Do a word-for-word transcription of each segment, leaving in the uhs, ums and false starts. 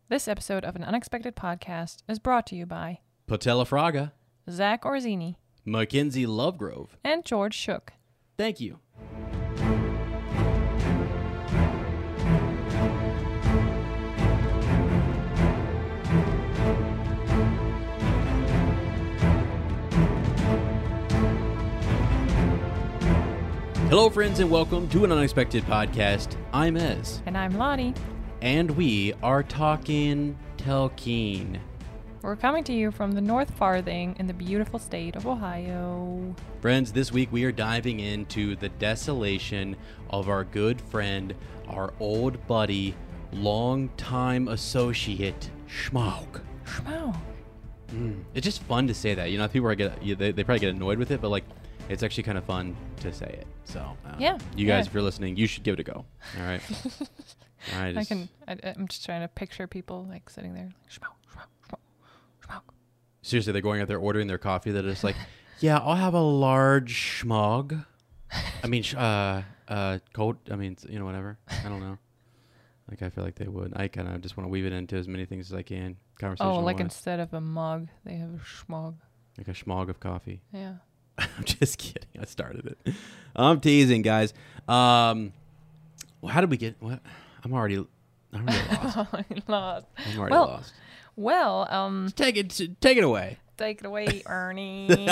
This episode of An Unexpected Podcast is brought to you by Patella Fraga, Zach Orzini, Mackenzie Lovegrove, and George Shook. Thank you. Hello, friends, and welcome to An Unexpected Podcast. I'm Ez. And I'm Lottie. And we are talking Tolkien. We're coming to you from the North Farthing in the beautiful state of Ohio. Friends, this week we are diving into the desolation of our good friend, our old buddy, longtime associate, Smaug. Schmo. Mm. It's just fun to say that. You know, people are get they, they probably get annoyed with it, but like, it's actually kind of fun to say it. So, uh, yeah, you guys, yeah. if you're listening, you should give it a go. All right. All right. I can. I, I'm just trying to picture people like sitting there, like, Schmo, Schmo, Schmo, Schmo. Seriously, they're going out there ordering their coffee. They're just like, yeah, I'll have a large schmog. I mean, sh- uh, uh, cold. I mean, you know, whatever. I don't know. Like, I feel like they would. I kind of just want to weave it into as many things as I can. Conversation. Oh, like instead of a mug, they have a schmog. Like a schmog of coffee. Yeah. I'm just kidding. I started it. I'm teasing, guys. Um, well, how did we get? What? I'm already. I'm already lost. lost. I'm already well, lost. Well, um, Take it. Take it away. take it away, Ernie.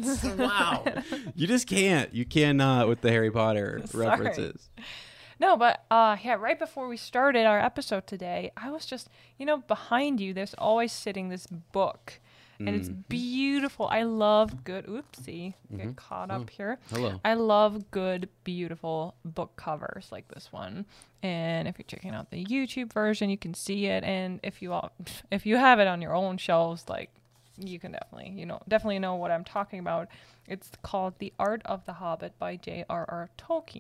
Wow. You just can't. You cannot with the Harry Potter Sorry. references. No, but uh, yeah, right before we started our episode today, I was just, you know, behind you, there's always sitting this book. And it's beautiful. I love good, oopsie, Mm-hmm. get caught Oh, up here. hello. I love good, beautiful book covers like this one. And if you're checking out the YouTube version, you can see it. And if you all, if you have it on your own shelves, like you can definitely, you know, definitely know what I'm talking about. It's called The Art of the Hobbit by J R R Tolkien.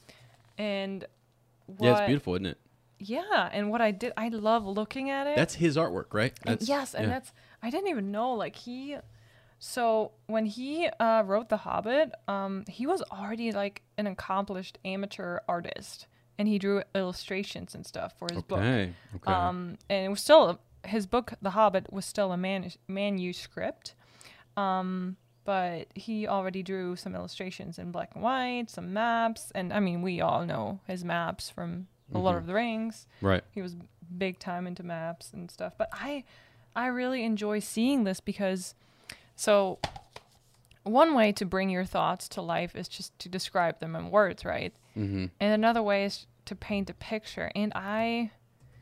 And what, Yeah, it's beautiful, isn't it? Yeah, and what I did, I love looking at it. That's his artwork, right? And That's, yes, and yeah. that's, I didn't even know, like he, so when he uh, wrote The Hobbit, um, he was already like an accomplished amateur artist, and he drew illustrations and stuff for his book. Okay. Okay. Um, and it was still, his book, The Hobbit, was still a man- manuscript, um, but he already drew some illustrations in black and white, some maps, and I mean, we all know his maps from The Lord of the Rings. Right. He was big time into maps and stuff. But I I really enjoy seeing this because, so one way to bring your thoughts to life is just to describe them in words, right? Mm-hmm. And another way is to paint a picture. And I,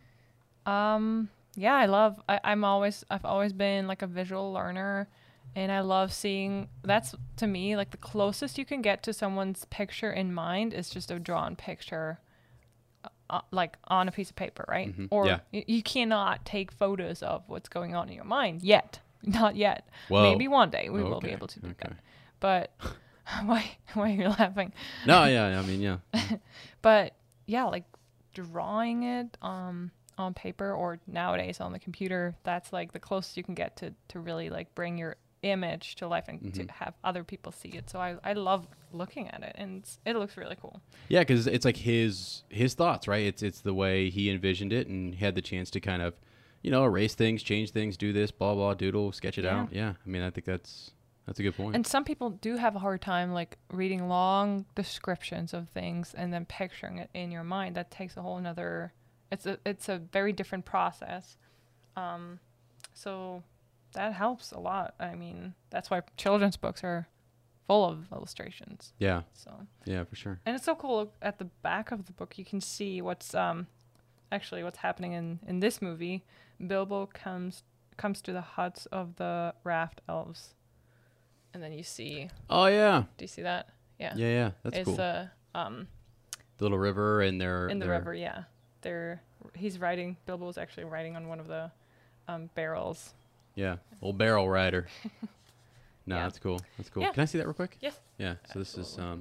um, yeah, I love, I, I'm always, I've always been like a visual learner. And I love seeing, that's to me, like the closest you can get to someone's picture in mind is just a drawn picture. Uh, like on a piece of paper, right? Mm-hmm. Or Yeah. y- you cannot take photos of what's going on in your mind yet. Not yet. Whoa. Maybe one day we will be Okay. able to do Okay. that. But why why are you laughing? No, yeah, I mean, yeah. But yeah, like drawing it um on paper or nowadays on the computer, that's like the closest you can get to to really like bring your image to life and Mm-hmm. to have other people see it. So I, I love looking at it, and it's, it looks really cool. Yeah, because it's like his his thoughts, right? It's it's the way he envisioned it, and had the chance to kind of, you know, erase things, change things, do this, blah blah, doodle, sketch it Yeah. out. Yeah, I mean, I think that's that's a good point. And some people do have a hard time like reading long descriptions of things and then picturing it in your mind. That takes a whole nother, it's a it's a very different process. Um, so that helps a lot. I mean, that's why children's books are full of illustrations. yeah, So, yeah, for sure. and it's so cool. At the back of the book, you can see what's um actually what's happening in in this movie. Bilbo comes comes to the huts of the raft elves, and then you see. Oh yeah, Do you see that? Yeah. yeah, yeah. That's it's cool. uh um The little river, and they're in the they're- river. Yeah. They're he's riding. Bilbo's actually riding on one of the um barrels. Yeah, old barrel rider. No, Yeah. that's cool. That's cool. Yeah. Can I see that real quick? Yes. Yeah. So this is Absolutely. um.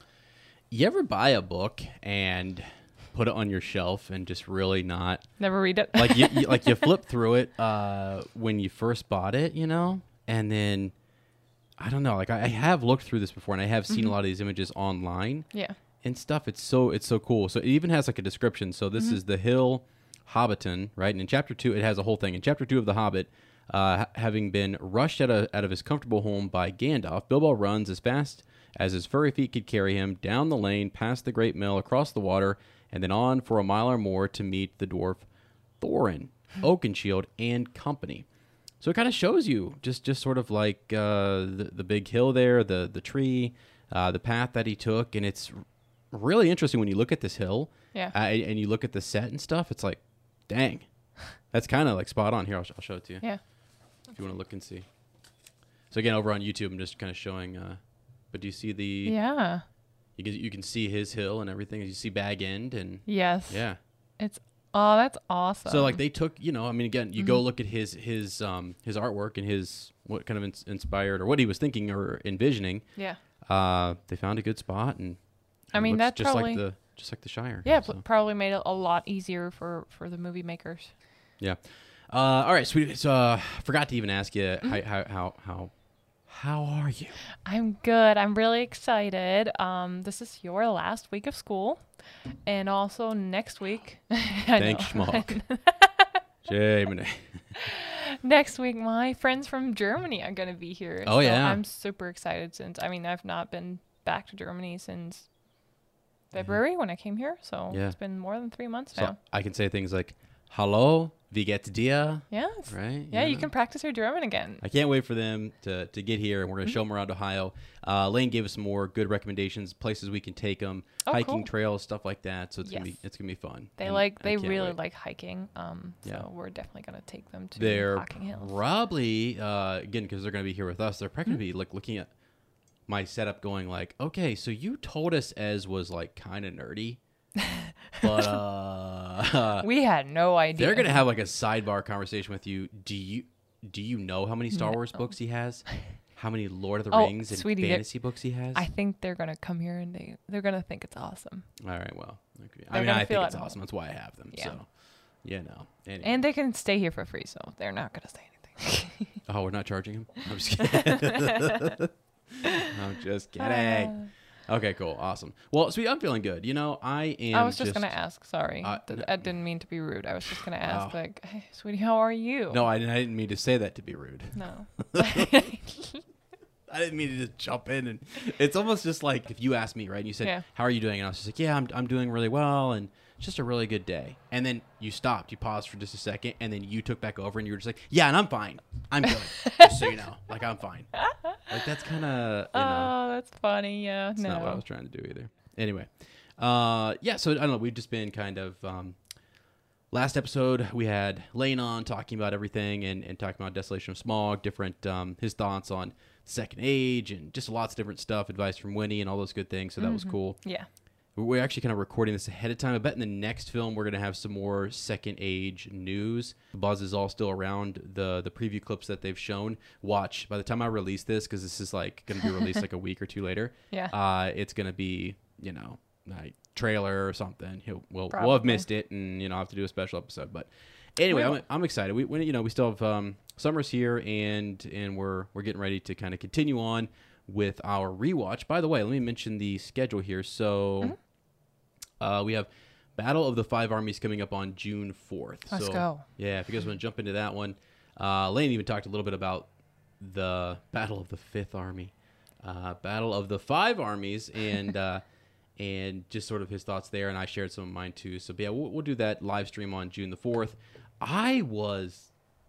You ever buy a book and put it on your shelf and just really not Never read it. like you, you like you flip through it uh when you first bought it, you know, and then I don't know, like I, I have looked through this before, and I have seen Mhm. a lot of these images online Yeah. and stuff. It's so it's so cool. So it even has like a description. So this Mhm. is the hill Hobbiton, right? And in chapter two, it has a whole thing. In chapter two of The Hobbit, uh, ha- having been rushed out of, out of his comfortable home by Gandalf, Bilbo runs as fast as his furry feet could carry him down the lane, past the great mill, across the water, and then on for a mile or more to meet the dwarf Thorin, Oakenshield, and company. So it kind of shows you just, just sort of like uh, the, the big hill there, the, the tree, uh, the path that he took. And it's really interesting when you look at this hill Yeah. uh, and you look at the set and stuff. It's like, dang, that's kind of like spot on here. I'll, I'll show it to you Yeah. if you want to look and see. So again, over on YouTube, I'm just kind of showing. Uh, but do you see the? Yeah. You can, you can see his hill and everything. You see Bag End and Yes. yeah. It's oh, that's awesome. So like they took, you know, I mean, again, you Mhm. go look at his his um his artwork and his what kind of ins- inspired or what he was thinking or envisioning. Yeah. Uh, they found a good spot and. I it mean, looks that just probably- like the just like the Shire. Yeah, so. p- probably made it a lot easier for for the movie makers. Yeah. Uh, all right, sweetie. So uh, forgot to even ask you Mm-hmm. how, how how how how are you? I'm good. I'm really excited. Um, this is your last week of school, and also next week. I Thanks, know. schmuck. Jamie. Next week, my friends from Germany are gonna be here. Oh, so yeah. I'm super excited since I mean I've not been back to Germany since February when I came here, so Yeah. it's been more than three months So now. I can say things like "Hallo, wie geht's dir?" Yes. Right? Yeah, you know? can practice your German again. I can't wait for them to, to get here, and we're going Mm-hmm. to show them around Ohio. Uh, Lane gave us some more good recommendations, places we can take them, Oh, hiking cool. trails, stuff like that. So it's gonna Yes. be it's gonna be fun. They And like I they can't really wait. like hiking. Um, so Yeah. we're definitely gonna take them to They're Hocking Hills. probably uh, again because they're going to be here with us. They're probably going Mm-hmm. to be like looking at my setup, going like, okay, so you told us Ez was like kind of nerdy, but uh, We had no idea. they're going to have like a sidebar conversation with you. Do you do you know how many Star No. Wars books he has? How many Lord of the Oh, Rings and sweetie, they're- fantasy books he has? I think they're gonna come here and they they're gonna think it's awesome, All right, well, okay. I They're mean, gonna I feel think it's at home. awesome. That's why I have them. Yeah. So, you know. Anyway. and they can stay here for free, so they're not gonna say anything. Oh, we're not charging him? I'm just kidding. I'm just kidding. Okay, cool. Awesome. Well, sweet, I'm feeling good. You know, I am I was just, gonna ask. Sorry, Uh, Th- no. I didn't mean to be rude. I was just gonna ask, Oh. like, hey, sweetie, how are you? No, I didn't, I didn't mean to say that to be rude. No. I didn't mean to just jump in. And it's almost just like if you asked me, right, and you said, Yeah. how are you doing? And I was just like, yeah, I'm, I'm doing really well. And it's just a really good day. And then you stopped, you paused for just a second, and then you took back over and you were just like, yeah, and I'm fine. I'm good. Just so you know, like I'm fine. Like that's kind of, you know. Oh, that's funny. Yeah. That's no. not what I was trying to do either. Anyway, uh, yeah. So I don't know. We've just been kind of. Um, last episode we had Lane on talking about everything and, and talking about Desolation of Smog, different um, his thoughts on Second Age and just lots of different stuff, advice from Winnie and all those good things. So that was cool. Yeah. We're actually kind of recording this ahead of time. I bet in the next film we're going to have some more Second Age news. The buzz is all still around the the preview clips that they've shown. Watch by the time I release this, because this is like going to be released like a week or two later. Yeah. Uh, it's going to be you know like trailer or something. He'll we'll, we'll have Probably. missed it, and you know have to do a special episode. But anyway, We I'm, I'm excited. We, we you know we still have um, summer's here, and and we're we're getting ready to kind of continue on with our rewatch. By the way, let me mention the schedule here. So. Mm-hmm. Uh, we have Battle of the Five Armies coming up on June fourth. Let's so, go. Yeah, if you guys want to jump into that one. Uh, Lane even talked a little bit about the Battle of the Fifth Army, uh, Battle of the Five Armies, and uh, and just sort of his thoughts there. And I shared some of mine too. So yeah, we'll, we'll do that live stream on June the fourth. I was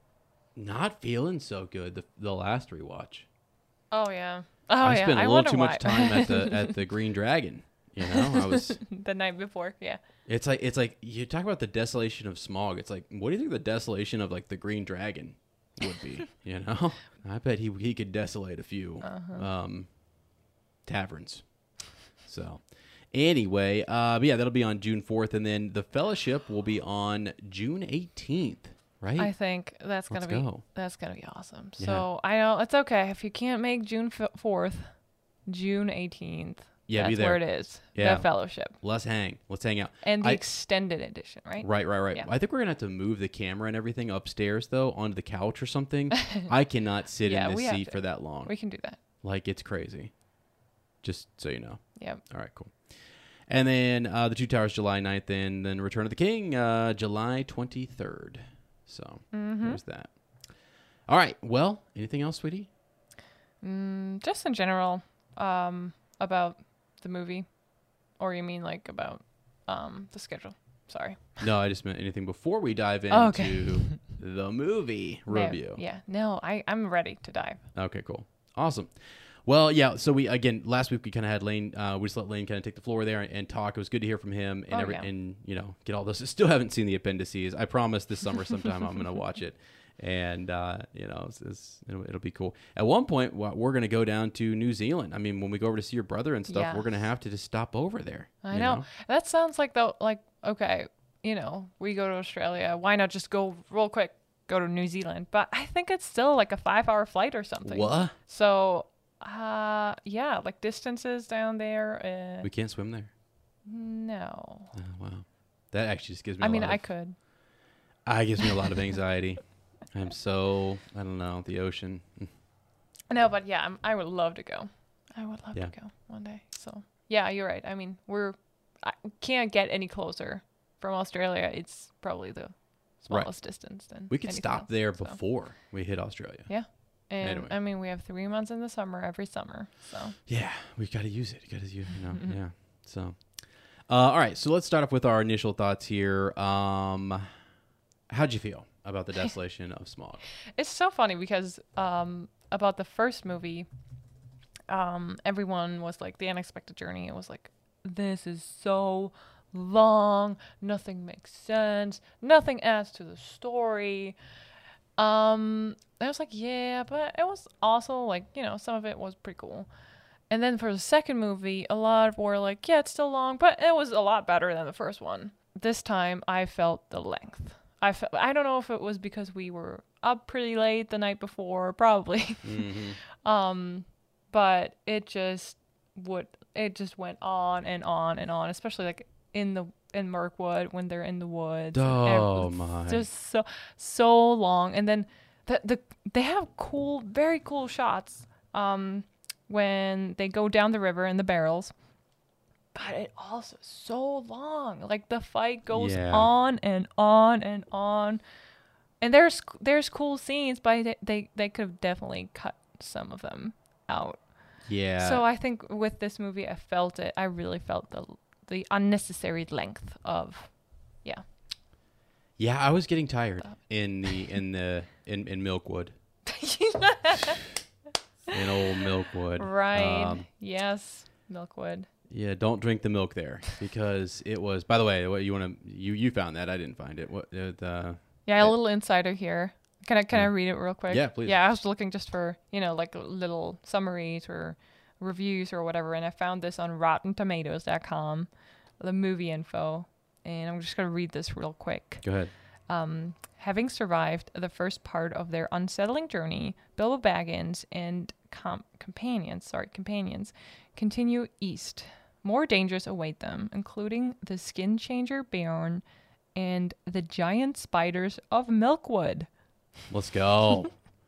not feeling so good the the last rewatch. Oh yeah. Oh I yeah. spent a I little wonder too why. much time at the at the Green Dragon. You know, I was. the night before. Yeah. It's like it's like you talk about the desolation of Smog. It's like, what do you think the desolation of like the Green Dragon would be? You know, I bet he he could desolate a few Uh-huh. um, taverns. So anyway, uh, but yeah, that'll be on June fourth, and then the Fellowship will be on June eighteenth. Right? I think that's gonna Let's be go. that's gonna be awesome. Yeah. So I know it's okay if you can't make June fourth, June eighteenth. Yeah, that's be there. where it is. Yeah. The Fellowship Let's hang. Let's hang out. and the I- extended edition, right? Right, right, right. Yeah. I think we're gonna have to move the camera and everything upstairs though onto the couch or something. I cannot sit Yeah, in we this have seat to. for that long. We can do that. Like it's crazy. Just so you know. Yep. All right, cool. And then uh, The Two Towers, July ninth, and then Return of the King, uh, July twenty-third. So Mm-hmm. there's that. All right. Well, anything else, sweetie? Mm, just in general, um, about the movie, or you mean like about um the schedule? Sorry. No, I just meant anything before we dive into Oh, okay. the movie No, review. yeah. No, I I'm ready to dive. Okay, cool. Awesome. Well, yeah, so we, again, last week we kind of had Lane, uh, we just let Lane kind of take the floor there and, and talk. It was good to hear from him and, Oh, every, yeah. and you know, get all those. I still haven't seen the appendices. I promise this summer sometime I'm going to watch it. And, uh, you know, it's, it's, it'll, it'll be cool. At one point, wa- we're going to go down to New Zealand. I mean, when we go over to see your brother and stuff, Yes. we're going to have to just stop over there. I you know. That sounds like the like okay, you know, we go to Australia. Why not just go real quick, go to New Zealand? But I think it's still like a five-hour flight or something. What? So, uh, yeah, like distances down there. Uh, We can't swim there? no. Oh, wow. That actually just gives me I a mean, lot I of, could. I gives me a lot of anxiety. I'm so, I don't know, the ocean. No, but yeah, I'm, I would love to go. I would love Yeah. to go one day. So, yeah, you're right. I mean, we're I can't get any closer from Australia. It's probably the smallest distance. Than We could anything stop else, there so. before we hit Australia. Yeah. And Anyway. I mean, we have three months in the summer every summer. So Yeah, we got to use it. Got to use, you know, yeah. So, uh, all right. So let's start off with our initial thoughts here. Um, how'd you feel about the desolation of Smog? it's so funny because um, about the first movie, um, everyone was like, The Unexpected Journey. It was like, this is so long. Nothing makes sense. Nothing adds to the story. Um, I was like, yeah, but it was also like, you know, some of it was pretty cool. And then for the second movie, a lot of were like, yeah, it's still long, but it was a lot better than the first one. This time, I felt the length. I felt, I don't know if it was because we were up pretty late the night before, probably. Mm-hmm. um, but it just would, it just went on and on and on, especially like in the in Mirkwood when they're in the woods. and Oh, ev- my. Just so so long, and then the the they have cool, very cool shots. Um, when they go down the river in the barrels. But it also so long. Like the fight goes Yeah. on and on and on. And there's there's cool scenes, but they they, they could have definitely cut some of them out. Yeah. So I think with this movie, I felt it. I really felt the the unnecessary length of, yeah. yeah, I was getting tired Stop. in the in the in in Milkwood. In old Milkwood. Right. Um, Yes. Milkwood. yeah, don't drink the milk there because it was. By the way, what you want to you you found that I didn't find it. What uh, the Yeah, a Yeah. little insider here. Can I can I Yeah. read it real quick? Yeah, please. Yeah, I was looking just for, you know, like little summaries or reviews or whatever, and I found this on rotten tomatoes dot com, the movie info, and I'm just going to read this real quick. Go ahead. Um, having survived the first part of their unsettling journey, Bilbo Baggins and com- companions, sorry, companions, continue east. More dangers await them, including the skin changer Beorn and the giant spiders of Milkwood. Let's go.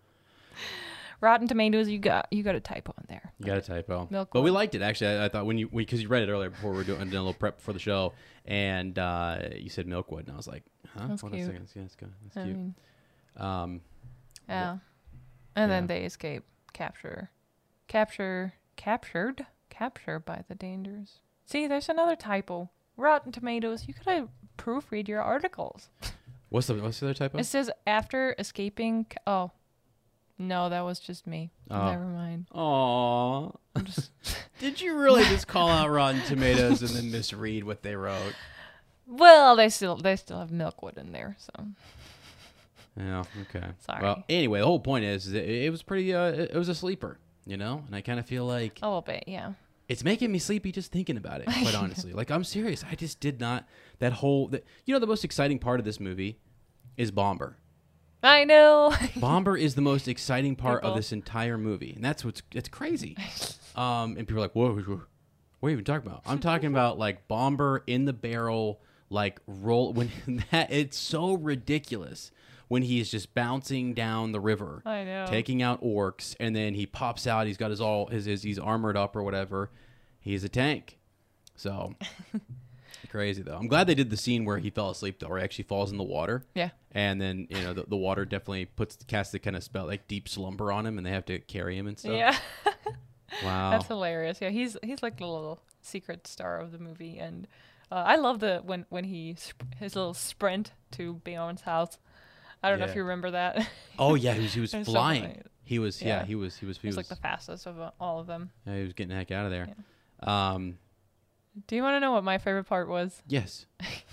Rotten Tomatoes, you got you got a typo in there. You got a typo. Milkwood. But we liked it actually. I, I thought when you because you read it earlier before we were doing, doing a little prep for the show, and uh, you said Milkwood, and I was like, huh? That's Hold on a cute. second. Yeah, that's good. That's I cute. mean, Um, yeah. And then yeah. they escape, capture, capture, captured, captured by the dangers. See, there's another typo. Rotten Tomatoes, you gotta proofread your articles. what's the what's the other typo? It says after escaping. ca- Oh, no, that was just me. Oh. Never mind. Aw. I'm just Did you really just call out Rotten Tomatoes and then misread what they wrote? well, they still they still have Milkwood in there, so Yeah. Okay. Sorry. Well, anyway, the whole point is, is it, it was pretty. Uh, it, it was a sleeper, you know, and I kind of feel like a little bit, yeah. it's making me sleepy just thinking about it. Quite honestly, like I'm serious. I just did not that whole. That, you know, the most exciting part of this movie is Bomber. I know. Bomber is the most exciting part People. of this entire movie, and that's what's it's crazy. Um, and people are like, "Whoa, whoa, what are you even talking about?" I'm talking about like Bomber in the barrel, like roll when that it's so ridiculous when he's just bouncing down the river, I know. taking out orcs, and then he pops out. He's got his all his, his he's armored up or whatever. He's a tank, So crazy though. I'm glad they did the scene where he fell asleep though, where he actually falls in the water. Yeah. And then you know the, the water definitely puts casts the kind of spell like deep slumber on him, and they have to carry him and stuff. Yeah. Wow. That's hilarious. Yeah, he's he's like the little secret star of the movie, and uh, I love the when when he sp- his little sprint to Beyond's house. I don't know if Yeah. you remember that. Oh yeah, he was he was It was so flying. funny. he was yeah. Yeah. he was he was he He's was, like the fastest of uh, all of them. yeah, he was getting the heck out of there. Um, Do you want to know what my favorite part was? yes.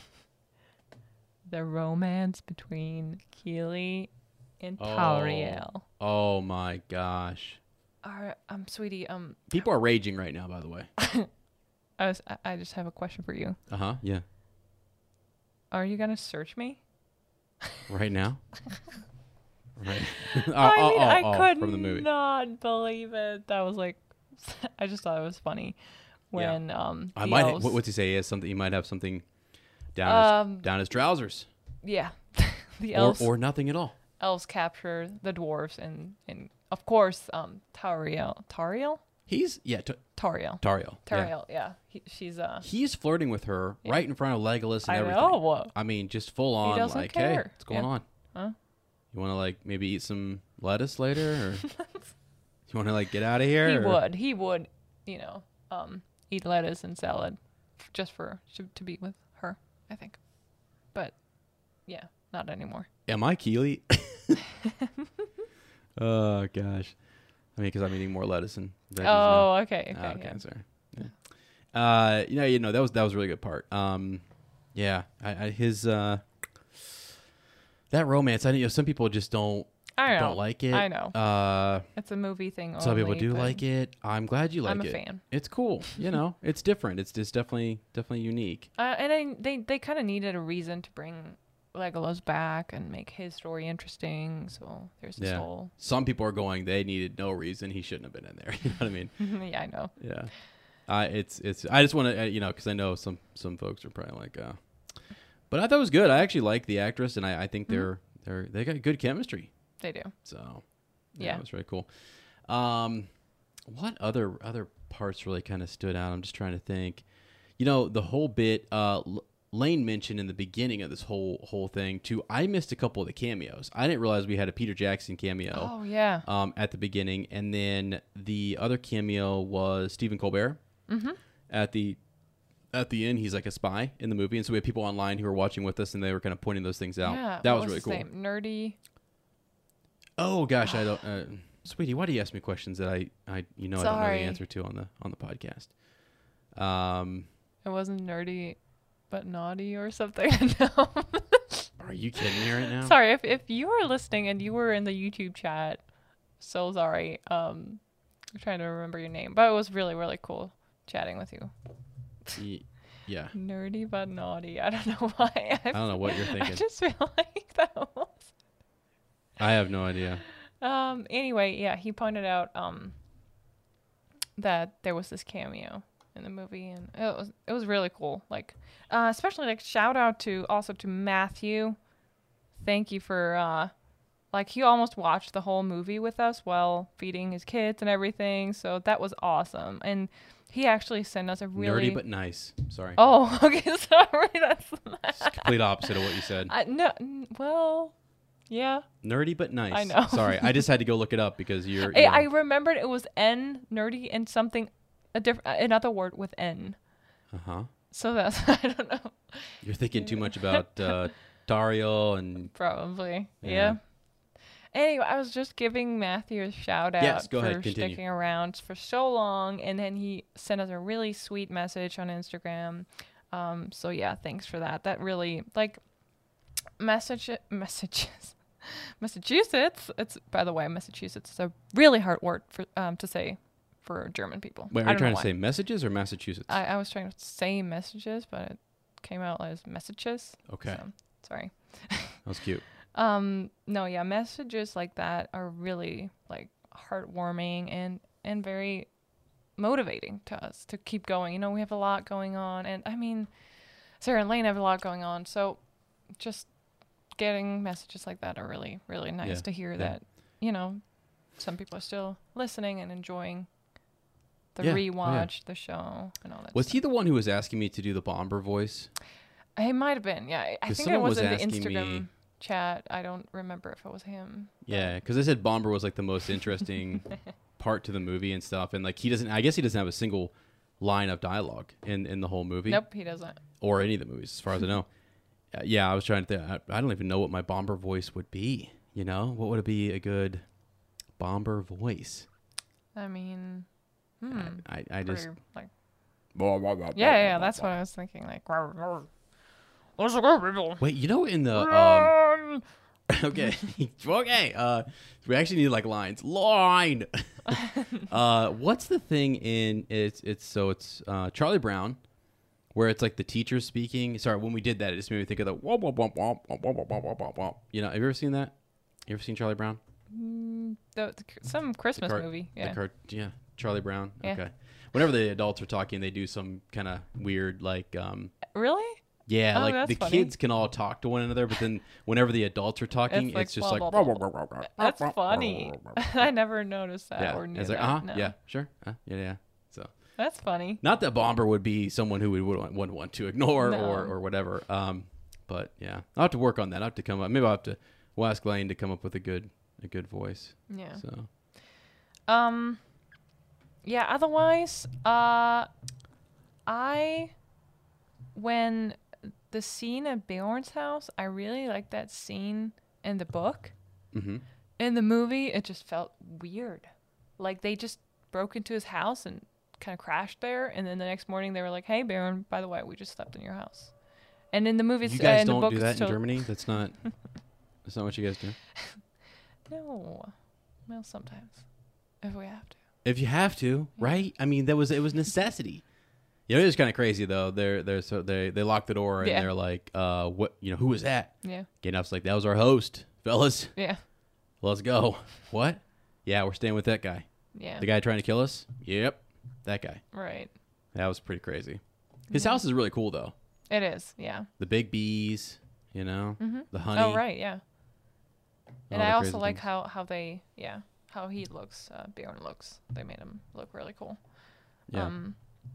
The romance between Keely and Oh. Tauriel. Oh my gosh. Are um, sweetie, um, People are raging right now, by the way. I was I- I just have a question for you. Uh huh. Yeah. Are you gonna search me? Right now. Right. oh, I oh, mean, oh, I oh, could from the movie. not believe it. That was like, I just thought it was funny Yeah. when um. I the might. elves- What, what's he say? He has something. He might have something down Um, his down his trousers, Yeah, the or elves or nothing at all. elves capture the dwarves and and of course um Tauriel Tauriel He's yeah. T- Tauriel Tariel. Yeah. Tauriel yeah, He, she's uh He's flirting with her Yeah. right in front of Legolas and I everything. know. I mean, just full on doesn't like, hey, care. what's going Yeah. on? Huh? You want to like maybe eat some lettuce later, or you want to like get out of here? He or- would he would you know um eat lettuce and salad f- just for to, to be with her, I think, but yeah, not anymore. Am I Keely? Oh gosh, I mean, because I'm eating more lettuce and veggies now. Oh, okay, okay, Oh, okay, yeah. sorry. Yeah. Uh, you know, you know that was that was a really good part. Um, yeah, I, I his uh, that romance. I know some people just don't I know. don't like it. I know. Uh, It's a movie thing. some people only, do but like it. I'm glad you like I'm a it. fan. It's cool. You know, it's different. It's just definitely definitely unique. Uh, and I, they they kind of needed a reason to bring Legolas back and make his story interesting. So there's this Yeah. whole. Some people are going. They needed no reason. He shouldn't have been in there. You know what I mean? Yeah, I know. Yeah. Uh, it's it's. I just want to uh, you know because I know some some folks are probably like, uh, but I thought it was good. I actually like the actress, and I, I think Mhm. they're they're they got good chemistry. They do. So yeah, Yeah. it was really cool. Um, what other other parts really kind of stood out? I'm just trying to think. You know, the whole bit. Uh, L- Lane mentioned in the beginning of this whole whole thing too. I missed a couple of the cameos. I didn't realize we had a Peter Jackson cameo. Oh yeah. Um, at the beginning, and then the other cameo was Stephen Colbert. Mm-hmm. At the at the end, he's like a spy in the movie, and so we had people online who were watching with us, and they were kind of pointing those things out. Yeah. that what was really his cool. name? Nerdy. Oh gosh, I don't, uh, sweetie. Why do you ask me questions that I, I you know I don't know Sorry. the answer to on the on the podcast? Um, It wasn't nerdy, but naughty or something. No. are you kidding me right now? Sorry if if you were listening and you were in the YouTube chat. So sorry. Um, I'm trying to remember your name, but it was really really cool chatting with you. Y- yeah, Nerdy but naughty. I don't know why. I, I don't know what you're I thinking. just feel like that was. I have no idea. Um. Anyway, yeah, he pointed out um that there was this cameo in the movie, and it was it was really cool. Like, uh, especially like shout out to also to Matthew. Thank you for uh, like he almost watched the whole movie with us while feeding his kids and everything. So that was awesome, and he actually sent us a really Nerdy but nice. Sorry, oh okay sorry that's it's complete opposite of what you said. I, no n- well yeah. Nerdy but nice. I know. Sorry, I just had to go look it up because you're. I, you I know. remembered it was N nerdy and something a different another word with N. Uh huh. So that's I don't know. You're thinking too much about uh, Dario and Probably. Yeah. Yeah. Anyway, I was just giving Matthew a shout out Yes, go for ahead, continue. sticking around for so long, and then he sent us a really sweet message on Instagram. Um, so yeah, thanks for that. That really like message messages. Massachusetts. It's by the way, Massachusetts is a really hard word for um to say for German people. Wait, I are you don't know trying to why. say messages or Massachusetts? I, I was trying to say messages, but it came out as messages. okay, So, sorry. that was cute. Um, no, yeah, messages like that are really like heartwarming and and very motivating to us to keep going. You know, we have a lot going on, and I mean, Sarah and Lane have a lot going on, so just getting messages like that are really really nice Yeah, to hear yeah. that, you know, some people are still listening and enjoying the Yeah. Oh, yeah. rewatch, the show, and all that. Was stuff. he the one who was asking me to do the Bomber voice? He might have been. Yeah, I 'Cause think it someone was, was in the asking Instagram me- chat. I don't remember if it was him. but- Yeah, because I said Bomber was like the most interesting part to the movie and stuff, and like he doesn't. I guess he doesn't have a single line of dialogue in in the whole movie. Nope, he doesn't. Or any of the movies, as far as I know. Uh, yeah, I was trying to think. I, I don't even know what my Bomber voice would be. You know, what would it be a good Bomber voice? I mean, hmm. I, I just. pretty, like, yeah, yeah, that's what I was thinking. Like, "Rawr, rawr. Let's go, people. Wait, you know, in the um, Run!" okay, okay. Uh, we actually need like lines. Line. uh, what's the thing in it's it's so it's uh Charlie Brown, where it's like the teacher speaking. Sorry, when we did that, it just made me think of the womp womp womp womp womp womp womp womp womp womp. You know, have you ever seen that? You ever seen Charlie Brown? Mm, the, the, some Christmas car- movie. The Yeah. car- yeah, Charlie Brown. Yeah. Okay. Whenever the adults are talking, they do some kind of weird like um. Really? Yeah, Oh, like that's the funny. kids can all talk to one another, but then whenever the adults are talking, It's like it's just blah, like blah, blah, That's funny. I never noticed that yeah, or knew it's like that. uh huh, no. yeah, sure, uh, yeah, yeah. So That's funny. not that Bomber would be someone who we would wouldn't want to ignore No. or or whatever. Um, but yeah, I'll have to work on that. I will have to come up. Maybe I'll have to. We'll ask Lane to come up with a good a good voice. Yeah. So Um. Yeah. Otherwise, uh, I when the scene at Bjorn's house, I really like that scene in the book. mm-hmm. In the movie, it just felt weird. Like they just broke into his house and kind of crashed there, and then the next morning they were like, "Hey, Bjorn, by the way, we just slept in your house." And in the movies, you guys uh, in don't the book, do it's that in to- Germany. That's not. That's not what you guys do. No. Well, sometimes, if we have to. If you have to, right? I mean, that was it was necessity. You know, it was kind of crazy though. They're they're so they they lock the door and Yeah. they're like, uh, what? You know, who was that? Yeah. Gandalf's like, that was our host, fellas. Yeah. Let's go. What? Yeah, we're staying with that guy. Yeah. The guy trying to kill us. Yep, that guy. Right. That was pretty crazy. His Yeah. house is really cool though. It is. Yeah. The big bees, you know, Mm-hmm. the honey. Oh, right. Yeah. And all I the also crazy like things. how, how they, yeah, how he looks, uh, Bjorn looks. They made him look really cool. Yeah. Um,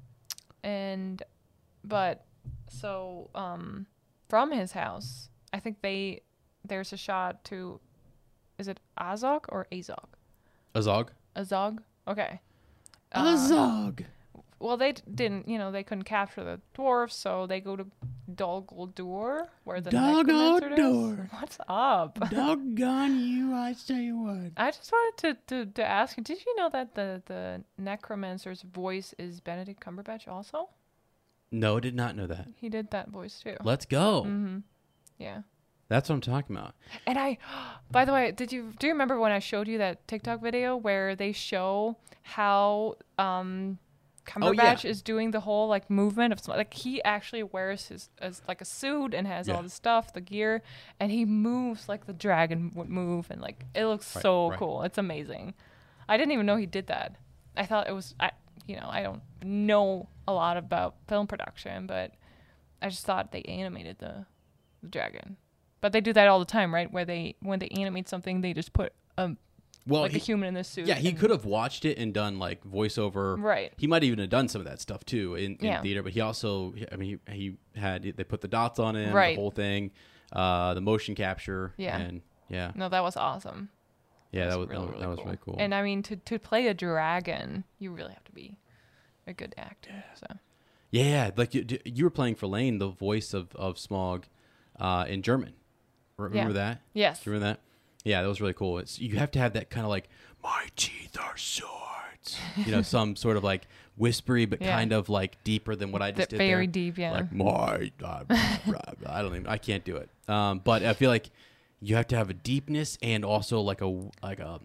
and, but, so, um, from his house, I think they, there's a shot to, is it Azog or Azog? Azog. Azog? Okay. Uh, Azog. Well, they d- didn't, you know, they couldn't capture the dwarfs, so they go to Dol Guldur, where the Dol necromancer is. Guldur. What's up? Doggone you! I tell you what. I just wanted to, to, to ask you, did you know that the, the necromancer's voice is Benedict Cumberbatch also? No, did not know that. He did that voice too. Let's go. Mm-hmm. Yeah. That's what I'm talking about. And I, by the way, did you do you remember when I showed you that TikTok video where they show how um, Oh, Cumberbatch yeah. is doing the whole like movement of sm- like he actually wears his as like a suit and has Yeah. all the stuff, the gear, and he moves like the dragon would move, and like it looks Right, so right. cool. It's amazing. I didn't even know he did that. I thought it was I you know I don't know a lot about film production, but I just thought they animated the, the dragon. But they do that all the time, right? Where they when they animate something, they just put um Well, like he, a human in this suit. yeah, he and- could have watched it and done like voiceover. Right. He might even have done some of that stuff too in, in Yeah. theater, but he also, I mean, he, he had they put the dots on him, Right. the whole thing, uh, the motion capture, Yeah. and yeah, No, that was awesome. yeah, that was really, that, really that was cool. really cool. And I mean, to to play a dragon, you really have to be a good actor. So yeah, like you, d- you were playing for Lane, the voice of of Smaug, uh, in German. Remember Yeah. that? yes, Do you remember that? Yeah, that was really cool. It's you have to have that kind of like my teeth are swords, you know, some sort of like whispery but Yeah. kind of like deeper than what I just that did very there. deep. Yeah. Like my, uh, I don't even, I can't do it. Um, but I feel like you have to have a deepness and also like a like a.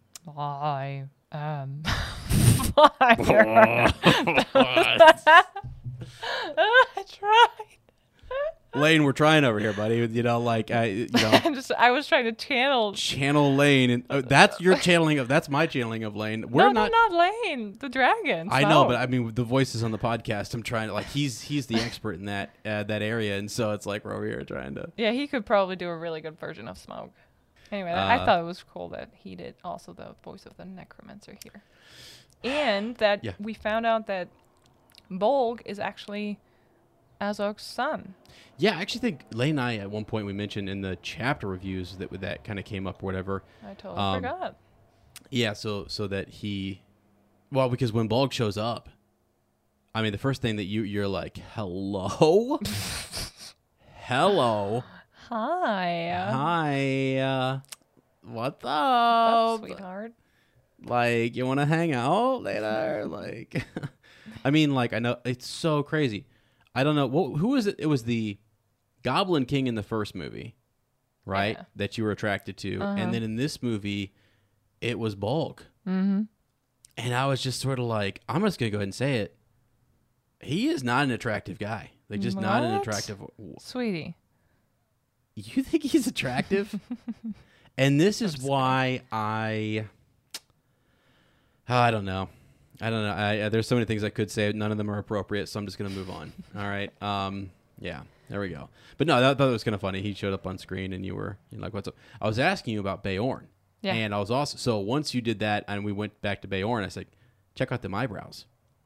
I am fire. I tried. Lane, we're trying over here, buddy. You know, like I, you know, I just I was trying to channel. channel Lane, and uh, that's your channeling of. That's my channeling of Lane. We're no, not. no, not Lane, the dragon. I know, Smaug. but I mean, the voices on the podcast. I'm trying to like. He's he's the expert in that uh, that area, and so it's like we're over here trying to. yeah, he could probably do a really good version of Smaug. Anyway, I Uh, thought it was cool that he did also the voice of the necromancer here. and that Yeah. we found out that Bolg is actually Azog's son. Yeah, I actually think Lane and I at one point we mentioned in the chapter reviews that that kind of came up or whatever. I totally Um, forgot. Yeah, so so that he, well, because when Bolg shows up, I mean, the first thing that you you're like, hello, hello, Hi. hi, uh, what's What's up, sweetheart? like, you want to hang out later? Like, I mean, like, I know it's so crazy. I don't know what who is it? It was the Goblin King in the first movie, right? Yeah. That you were attracted to, Uh-huh. and then in this movie, it was Bolg. Mm-hmm. And I was just sort of like, I'm just gonna go ahead and say it. He is not an attractive guy. Like, just not an What? attractive. Sweetie. You think he's attractive? And this is why I. I don't know. I don't know. I, uh, there's so many things I could say. None of them are appropriate, so I'm just gonna move on. All right. Um. Yeah. There we go. But no, that, that was kind of funny. He showed up on screen, and you were you're like, "What's up?" I was asking you about Beorn. Yeah. And I was also so once you did that, and we went back to Beorn, I said, "Check out them eyebrows."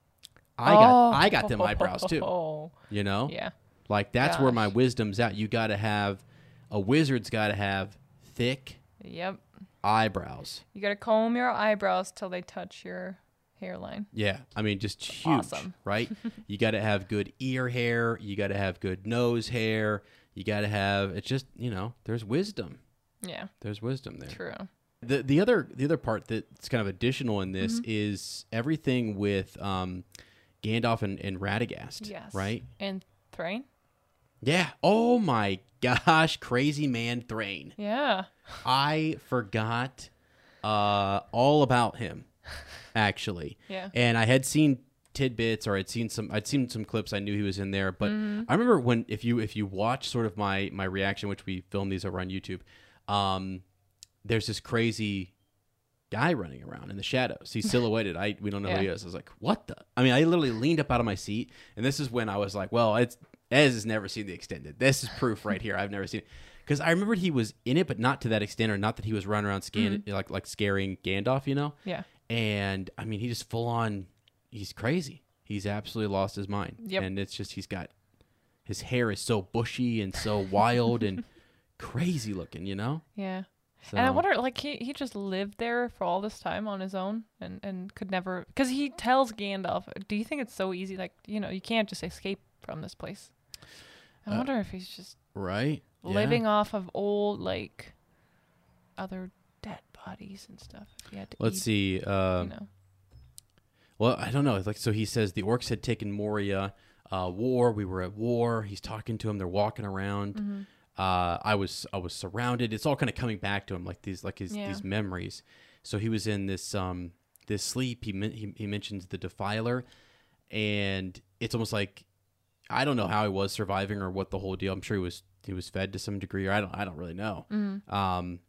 I got I got them eyebrows too. Oh. You know, Yeah. like that's where my Gosh. wisdom's at. You got to have a wizard's got to have thick Yep. eyebrows. You gotta comb your eyebrows till they touch your hairline. Yeah, I mean just huge, Awesome. right? You got to have good ear hair. You got to have good nose hair. You got to have it's just you know there's wisdom. Yeah. There's wisdom there. True. The the other the other part that's kind of additional in this Mm-hmm. is everything with um, Gandalf and, and Radagast. Yes. Right. And Thrain. Yeah. Oh my gosh, crazy man Thrain. Yeah. I forgot uh, all about him, actually. Yeah. And I had seen tidbits, or I'd seen some. I'd seen some clips. I knew he was in there, but Mm-hmm. I remember when if you if you watch sort of my my reaction, which we filmed these over on YouTube. Um, there's this crazy guy running around in the shadows. He's silhouetted. I we don't know who he Yeah. is. I was like, what the? I mean, I literally leaned up out of my seat, and this is when I was like, well, it's Ez has never seen the extended. This is proof right here. I've never seen it because I remembered he was in it, but not to that extent, or not that he was running around scan like like scaring Gandalf, you know. Yeah. And I mean, he just full on. He's crazy. He's absolutely lost his mind. Yep. And it's just he's got his hair is so bushy and so wild and crazy looking, you know. Yeah. So, And I wonder, like, he, he just lived there for all this time on his own and, and could never... Because he tells Gandalf, do you think it's so easy? Like, you know, you can't just escape from this place. I Uh, wonder if he's just right? Yeah. living off of old, like, other dead bodies and stuff. If he had to Let's eat, see. Uh, you know. Well, I don't know. It's like so, he says the orcs had taken Moria. Uh, war. We were at war. He's talking to him. They're walking around. Mm-hmm. Uh, I was I was surrounded. It's all kind of coming back to him, like these like his Yeah. these memories. So he was in this um this sleep. He men- he, he mentions the Defiler, and it's almost like I don't know how he was surviving or what the whole deal. I'm sure he was he was fed to some degree, or I don't I don't really know. Mm-hmm. Um,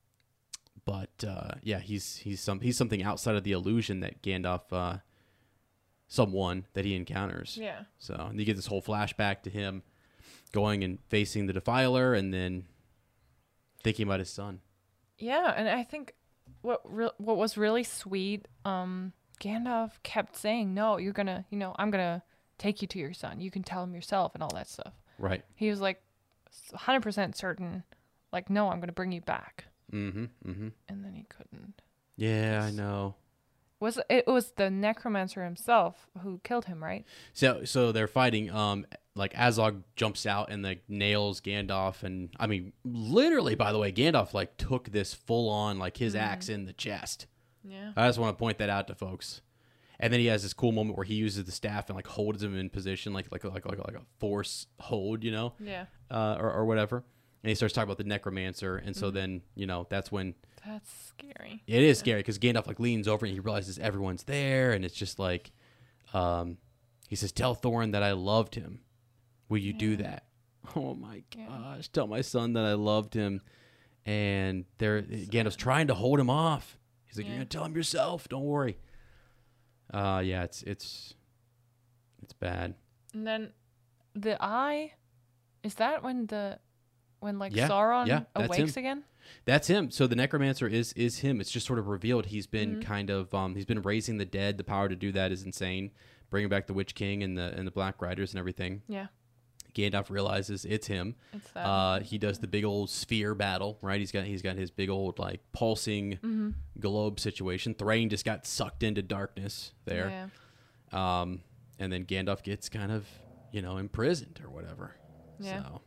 but uh, yeah, he's he's some he's something outside of the illusion that Gandalf, uh, someone that he encounters. Yeah. So and you get this whole flashback to him going and facing the Defiler, and then thinking about his son. Yeah, and I think what re- what was really sweet, um, Gandalf kept saying, "No, you're gonna, you know, I'm gonna take you to your son. You can tell him yourself and all that stuff." Right. He was like, one hundred percent certain, like, "No, I'm gonna bring you back," Mm-hmm. Mm-hmm. and then he couldn't. Yeah, I know. Was it was the necromancer himself who killed him, right? So so they're fighting. Um, like Azog jumps out and like nails Gandalf, and I mean, literally. By the way, Gandalf like took this full on like his axe in the chest. Yeah. I just want to point that out to folks. And then he has this cool moment where he uses the staff and like holds him in position, like like like like, like a force hold, you know, Yeah. uh, or or whatever. And he starts talking about the necromancer, and so then you know that's when That's scary. it is scary because Gandalf like leans over and he realizes everyone's there, and it's just like, um, he says, "Tell Thorin that I loved him. Will you do that?" Oh my Yeah. gosh! Tell my son that I loved him. And there, Gandalf's trying to hold him off. He's like, Yeah. "You're gonna tell him yourself. Don't worry." Uh, yeah, it's it's it's bad. And then the eye, is that when the when like Yeah, Sauron yeah, that's awakes him. again. That's him. So the necromancer is is him. It's just sort of revealed. He's been Mm-hmm. kind of um he's been raising the dead. The power to do that is insane. Bringing back the Witch King and the and the Black Riders and everything. Yeah, Gandalf realizes it's him. it's that. Uh, he does the big old sphere battle, right? He's got he's got his big old like pulsing Mm-hmm. globe situation. Thrain just got sucked into darkness there, Yeah. um, and then Gandalf gets kind of you know imprisoned or whatever. Yeah. So,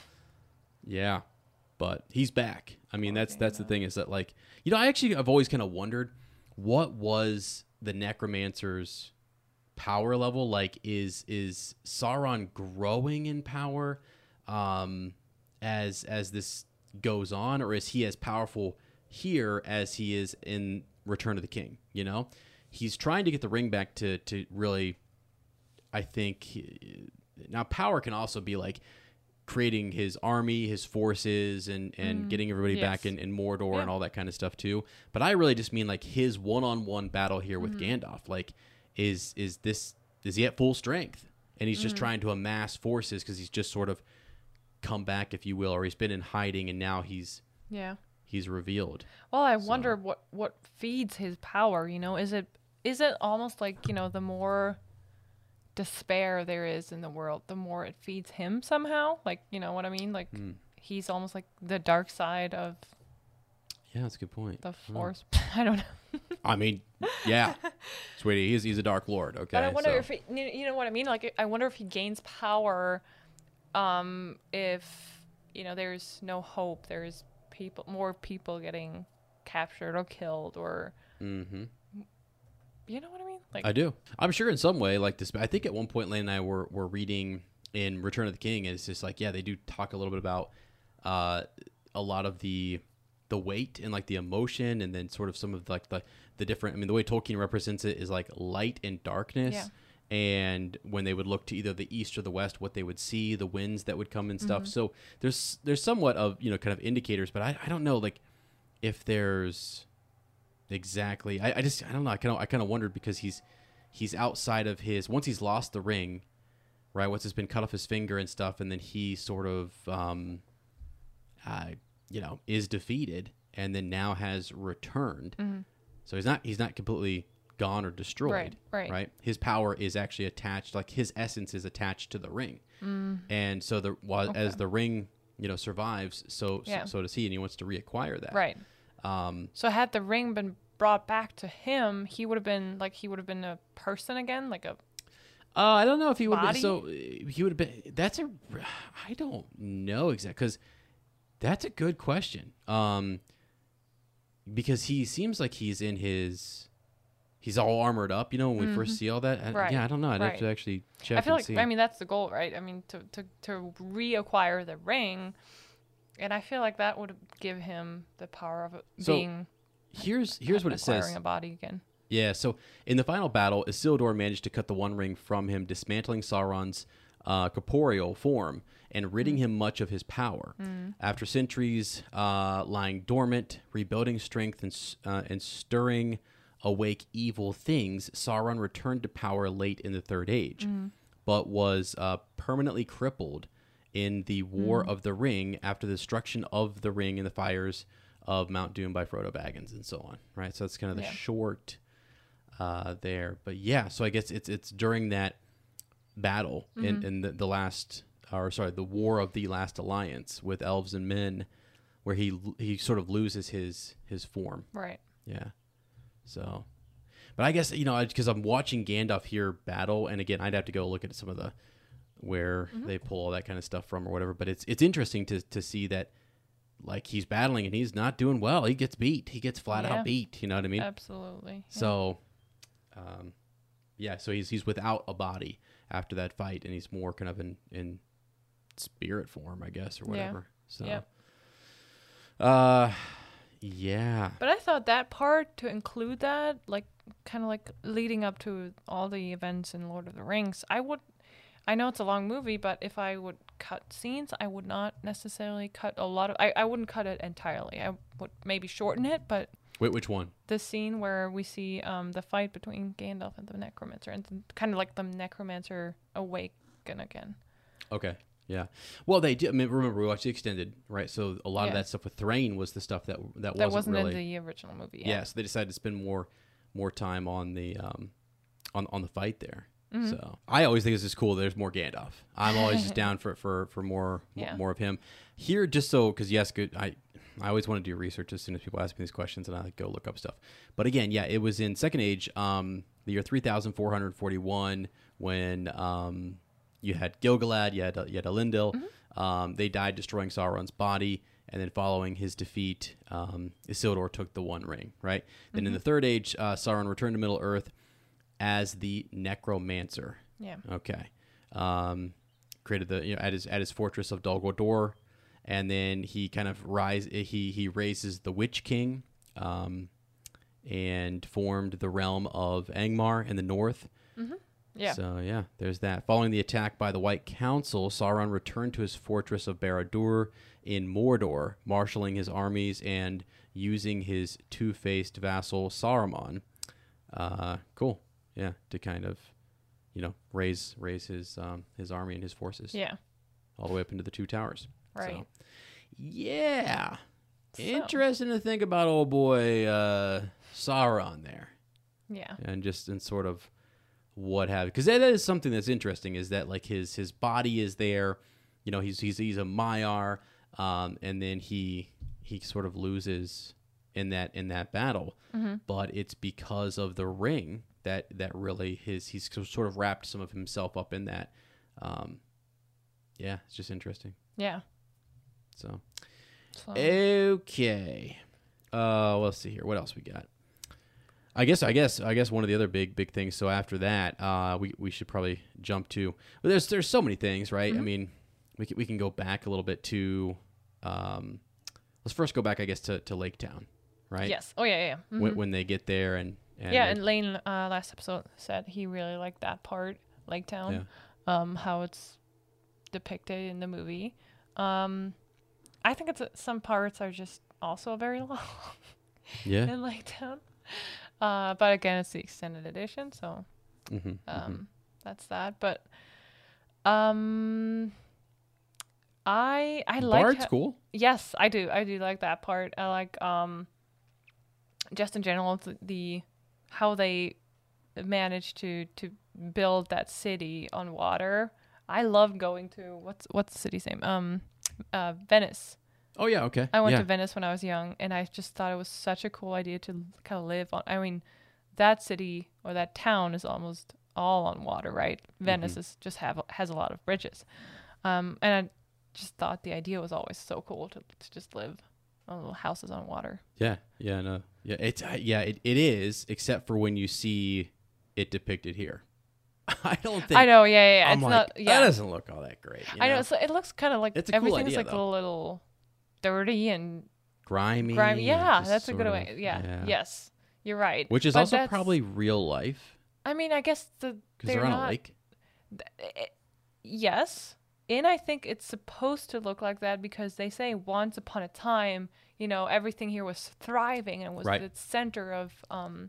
yeah, but he's back. I mean, that's that's the Gandalf. thing is that like you know I actually I've always kind of wondered what was the necromancer's power level like. Is is Sauron growing in power um as as this goes on, or is he as powerful here as he is in Return of the King? You know, he's trying to get the ring back to to really, I think he- now power can also be like creating his army, his forces, and and getting everybody back yes. in, in Mordor Yeah. and all that kind of stuff too. But I really just mean like his one-on-one battle here with Gandalf. Like, is is this is he at full strength? And he's just trying to amass forces because he's just sort of come back, if you will, or he's been in hiding and now he's Yeah. he's revealed. Well, I wonder what what feeds his power. You know, is it is it almost like you know the more despair there is in the world, the more it feeds him somehow. Like you know what I mean? Like Hmm. he's almost like the dark side of Yeah, that's a good point. the Oh. force. I don't know. I mean, yeah, sweetie, he's he's a Dark Lord. Okay, But I wonder so- if he, you you know what I mean. Like I wonder if he gains power, um, if you know there's no hope. There's people, more people getting captured or killed, or Mhm. you know what I mean. Like I do. I'm sure in some way, like this. I think at one point, Lane and I were, were reading in Return of the King, and it's just like, yeah, they do talk a little bit about uh, a lot of the the weight and like the emotion, and then sort of some of like the the different. I mean, the way Tolkien represents it is like light and darkness. Yeah. And when they would look to either the east or the west, what they would see, the winds that would come and stuff. So there's there's somewhat of you know kind of indicators, but I, I don't know like if there's exactly. I, I just I don't know. I kind of I kind of wondered because he's he's outside of his once he's lost the ring, right? Once it's been cut off his finger and stuff, and then he sort of um, uh, you know, is defeated, and then now has returned. So he's not he's not completely gone or destroyed, Right, right. His power is actually attached, like his essence is attached to the ring, and so the while as Okay. the ring you know survives, so, Yeah. so so does he, and he wants to reacquire that, right. Um, So had the ring been brought back to him, he would have been like he would have been a person again, like a Uh, I don't know if he would be Body? so. uh, He would have been. That's a. I don't know exactly because that's a good question. Um, because he seems like he's in his. He's all armored up, you know. When we first see all that, I, Right, yeah, I don't know. I'd have right. to actually check I feel and like see. I mean that's the goal, right? I mean to to to reacquire the ring, and I feel like that would give him the power of it So, being here's here's what it acquiring says. a body again. Yeah, so in the final battle, Isildur managed to cut the One Ring from him, dismantling Sauron's uh, corporeal form and ridding him much of his power. After centuries uh, lying dormant, rebuilding strength, and, s- uh, and stirring awake evil things, Sauron returned to power late in the Third Age, but was uh, permanently crippled in the War of the Ring after the destruction of the ring in the fires of Mount Doom by Frodo Baggins and so on, right? So that's kind of the Yeah. short uh, there. But yeah, so I guess it's it's during that battle in, in the, the last, or sorry, the War of the Last Alliance with elves and men, where he he sort of loses his his form. Right. Yeah. So, but I guess you know because I'm watching Gandalf here battle, and again I'd have to go look at some of the where they pull all that kind of stuff from or whatever. But it's it's interesting to to see that like he's battling and he's not doing well. He gets beat. He gets flat Yeah. out beat. You know what I mean? Absolutely. Yeah. So, um, yeah. So he's he's without a body after that fight, and he's more kind of in in spirit form, I guess, or Yeah. whatever. So, Yeah. uh, yeah. But I thought that part to include that, like kind of like leading up to all the events in Lord of the Rings, I would. I know it's a long movie, but if I would cut scenes, I would not necessarily cut a lot of. I, I wouldn't cut it entirely. I would maybe shorten it, but Wait, which one? the scene where we see um the fight between Gandalf and the Necromancer, and kind of like the Necromancer awaken again. Okay. Yeah. Well, they did. I mean, remember we watched the extended, right? So a lot Yeah. of that stuff with Thrain was the stuff that that, That wasn't, wasn't really. in the original movie. Yeah. So they decided to spend more more time on the um on on the fight there. Mhm. So I always think it's just cool. There's more Gandalf. I'm always just down for for for more Yeah. more of him here. Just so because yes, good. I I always want to do research as soon as people ask me these questions, and I like go look up stuff. But again, yeah, it was in Second Age, um, the year three thousand four hundred forty-one, when um you had Gil-galad, you had you had Elendil. Mm-hmm. Um, they died destroying Sauron's body. And then following his defeat, um, Isildur took the One Ring, right? Then Mm-hmm. in the Third Age, uh, Sauron returned to Middle-earth as the Necromancer. Yeah. Okay. Um, created the, you know, at his at his fortress of Dol Guldur. And then he kind of rise he he raises the Witch King, um, and formed the realm of Angmar in the north. Mm-hmm. Yeah. So, yeah, there's that. Following the attack by the White Council, Sauron returned to his fortress of Barad-dûr in Mordor, marshaling his armies and using his two-faced vassal Saruman. Uh, cool. Yeah, to kind of, you know, raise raise his um, his army and his forces. Yeah. All the way up into the Two Towers. Right. So, yeah. So- Interesting to think about old boy uh, Sauron there. Yeah. And just in sort of what have, because that is something that's interesting, is that like his his body is there, you know, he's he's he's a Maiar, um, and then he he sort of loses in that in that battle, Mm-hmm. but it's because of the ring that that really his he's sort of wrapped some of himself up in that. Um, yeah, it's just interesting. Yeah. So So, okay, uh, let's see here. What else we got? I guess, I guess, I guess one of the other big, big things. So after that, uh, we we should probably jump to. Well, there's there's so many things, right? I Mhm. mean, we can, we can go back a little bit to. Um, let's first go back, I guess, to, to Lake Town, right? yes. Oh yeah, yeah. yeah. When, Mhm. when they get there and, and yeah, they- and Lane uh, last episode said he really liked that part, Lake Town, um, how it's depicted in the movie. Um, I think it's some parts are just also very long yeah, in Lake Town. Uh, but again, it's the extended edition, so mm-hmm, um, that's that. But um, I I like Bard's ho- cool. Yes, I do. I do like that part. I like um just in general the, the how they managed to to build that city on water. I love going to what's what's the city's name? Um uh Venice. Oh yeah, okay. I went yeah. to Venice when I was young, and I just thought it was such a cool idea to kind of live on. I mean, that city or that town is almost all on water, right? Venice Mhm. is just have has a lot of bridges, um, and I just thought the idea was always so cool to to just live on little houses on water. Yeah, yeah, no, yeah. It's uh, yeah, it, it is, except for when you see it depicted here. I don't think. I know, yeah, yeah. yeah. I'm it's like, not, yeah. that doesn't look all that great. you I know. So it looks kind of like It's a cool everything's idea, like though. a little dirty and grimy. grimy. and Yeah, just that's a good sort way. of- Yeah, yes, you're right. Which is But also that's- probably real life I mean, I guess the because they're, they're on not, a lake. th- it- yes, and I think it's supposed to look like that because they say once upon a time, you know, everything here was thriving and was Right. the center of um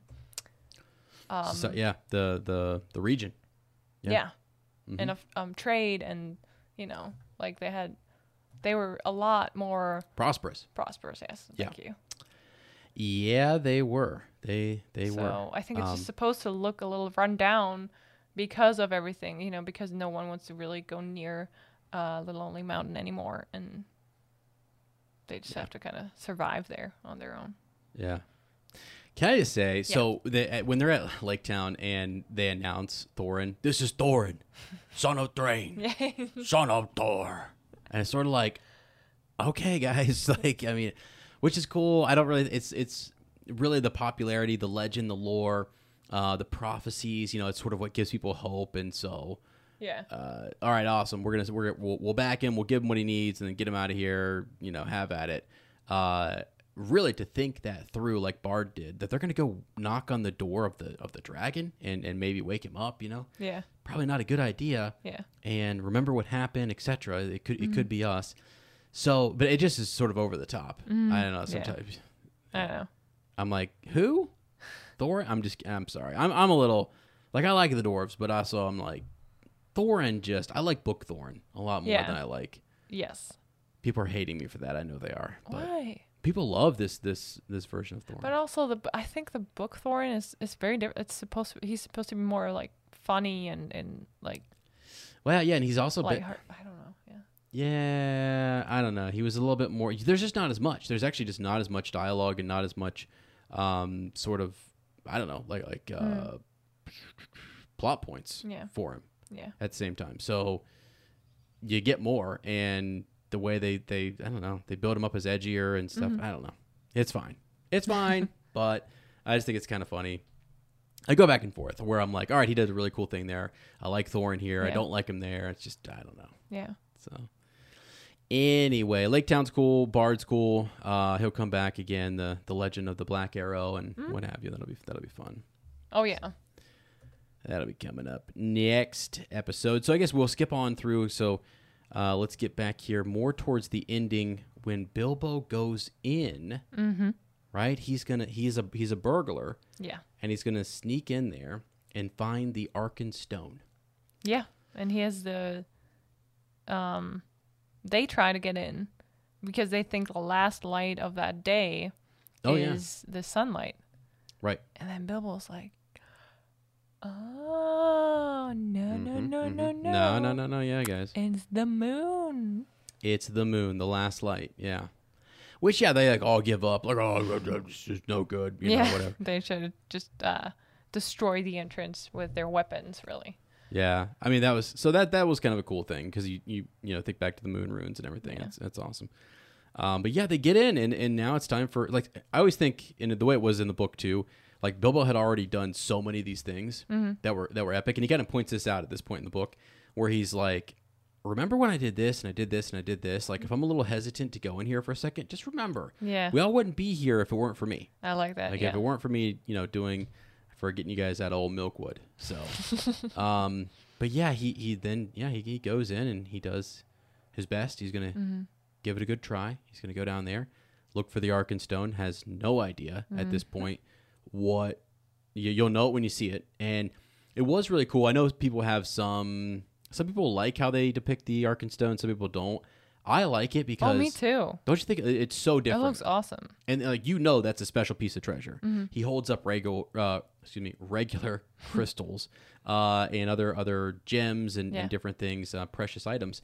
um so, yeah, the the the region. yeah, yeah. Mhm. and of um trade, and you know, like they had they were a lot more Prosperous. prosperous. Yes, Yeah. thank you. Yeah, they were. They they so were. I think it's Um, just supposed to look a little run down because of everything, you know, because no one wants to really go near uh, the Lonely Mountain anymore, and they just Yeah. have to kind of survive there on their own. Yeah. Can I just say, so they, uh, when they're at Lake Town and they announce Thorin, this is Thorin, son of Thrain, Yeah. son of Thor. And it's sort of like, okay, guys, like, I mean, which is cool. I don't really, it's, it's really the popularity, the legend, the lore, uh, the prophecies, you know, it's sort of what gives people hope. And so, yeah. uh, all right, awesome. We're going to, we're, we'll, we'll back him. We'll give him what he needs and then get him out of here, you know, have at it. Uh, really to think that through like Bard did, that they're going to go knock on the door of the, of the dragon and, and maybe wake him up, you know, Yeah. probably not a good idea. Yeah. And remember what happened, et cetera. It could, Mm-hmm. it could be us. So, but it just is sort of over the top. Mhm. I don't know. Yeah. Sometimes I don't know. I'm like, who? Thor? I'm just, I'm sorry. I'm, I'm a little like, I like the dwarves, but also I'm like, Thorin just I like Book Thorin a lot more Yeah. than I like. Yes. People are hating me for that. I know they are. But Why? people love this this this version of Thorin. But also the I think the book Thorin is is very different. It's supposed to he's supposed to be more like funny and and like well, yeah, and he's also been, lightheart- I don't know. Yeah. yeah, I don't know. He was a little bit more. There's just not as much. There's actually just not as much dialogue and not as much um, sort of I don't know like like uh, Mm. plot points Yeah. for him Yeah. at the same time. So you get more, and the way they they I don't know they build him up as edgier and stuff. Mhm. I don't know. It's fine. It's fine, but I just think it's kind of funny. I go back and forth where I'm like, all right, he does a really cool thing there. I like Thorin here. I Yeah. don't like him there. It's just I don't know. Yeah. So anyway, Lake Town's cool. Bard's cool. Uh, he'll come back again. The the Legend of the Black Arrow and Mm. what have you. That'll be that'll be fun. Oh yeah. That'll be coming up next episode. So I guess we'll skip on through. So uh, let's get back here more towards the ending when Bilbo goes in. Mm-hmm. Right? He's gonna he's a he's a burglar Yeah. and he's gonna sneak in there and find the Arken Stone. Yeah. And he has the um they try to get in because they think the last light of that day Oh, yeah. is the sunlight. Right. And then Bilbo's like, oh, no, no, Mhm, no, mhm. no, no. No, no, no, no. Yeah, guys. It's the moon. It's the moon, the last light. Yeah. Which, yeah, they like all give up. Like, oh, it's just no good. You yeah. know, whatever. They should just uh, destroy the entrance with their weapons, really. Yeah. I mean, that was, so that, that was kind of a cool thing because you, you, you know, think back to the moon runes and everything. Yeah. That's, that's awesome. Um, but yeah, they get in and, and now it's time for, like, I always think in the way it was in the book too, like Bilbo had already done so many of these things Mm-hmm. that were, that were epic. And he kind of points this out at this point in the book where he's like, remember when I did this and I did this and I did this? Like, if I'm a little hesitant to go in here for a second, just remember, Yeah. we all wouldn't be here if it weren't for me. I like that. Like, yeah. if it weren't for me, you know, doing, for getting you guys out of old Milkwood. So, um, but yeah, he, he then, yeah, he, he goes in and he does his best. He's going to mm-hmm. give it a good try. He's going to go down there, look for the Arkenstone, has no idea Mm-hmm. at this point what, you, you'll know it when you see it. And it was really cool. I know people have some, some people like how they depict the Arkenstone. Some people don't. I like it because, Oh, me too. don't you think it- it's so That different? looks awesome. And like you know, that's a special piece of treasure. Mm-hmm. He holds up regular, uh, excuse me, regular crystals, uh, and other other gems and, Yeah. and different things, uh, precious items.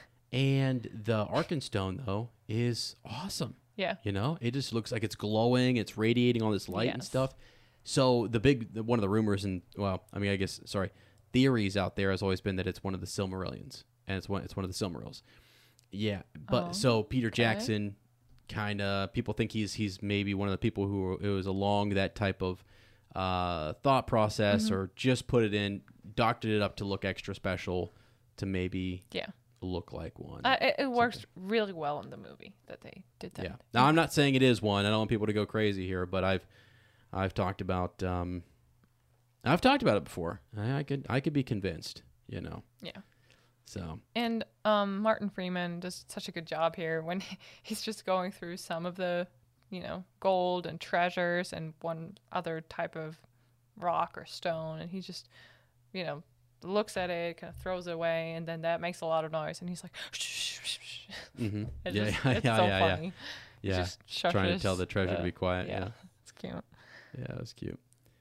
And the Arkenstone though is awesome. Yeah. You know, it just looks like it's glowing. It's radiating all this light and Yes. stuff. So the big the, one of the rumors and well, I mean, I guess sorry, theories out there has always been that it's one of the Silmarillions, and it's one it's one of the Silmarils. Yeah, but Oh, so Peter Jackson, kind of people think he's he's maybe one of the people who who was along that type of uh, thought process, Mm-hmm. or just put it in, doctored it up to look extra special, to maybe Yeah. look like one. Uh, it it works really well in the movie that they did that. Yeah. Now I'm not saying it is one. I don't want people to go crazy here, but I've I've talked about um, I've talked about it before. I, I could I could be convinced. You know. Yeah. So And um, Martin Freeman does such a good job here when he's just going through some of the, you know, gold and treasures and one other type of rock or stone, and he just, you know, looks at it, kind of throws it away, and then that makes a lot of noise, and he's like, mm-hmm. it's, yeah, just, yeah, it's yeah, so yeah, yeah. funny. He Yeah. just Trying to shushes tell the treasure to the- be quiet. yeah, Yeah. it's cute. Yeah, that was cute.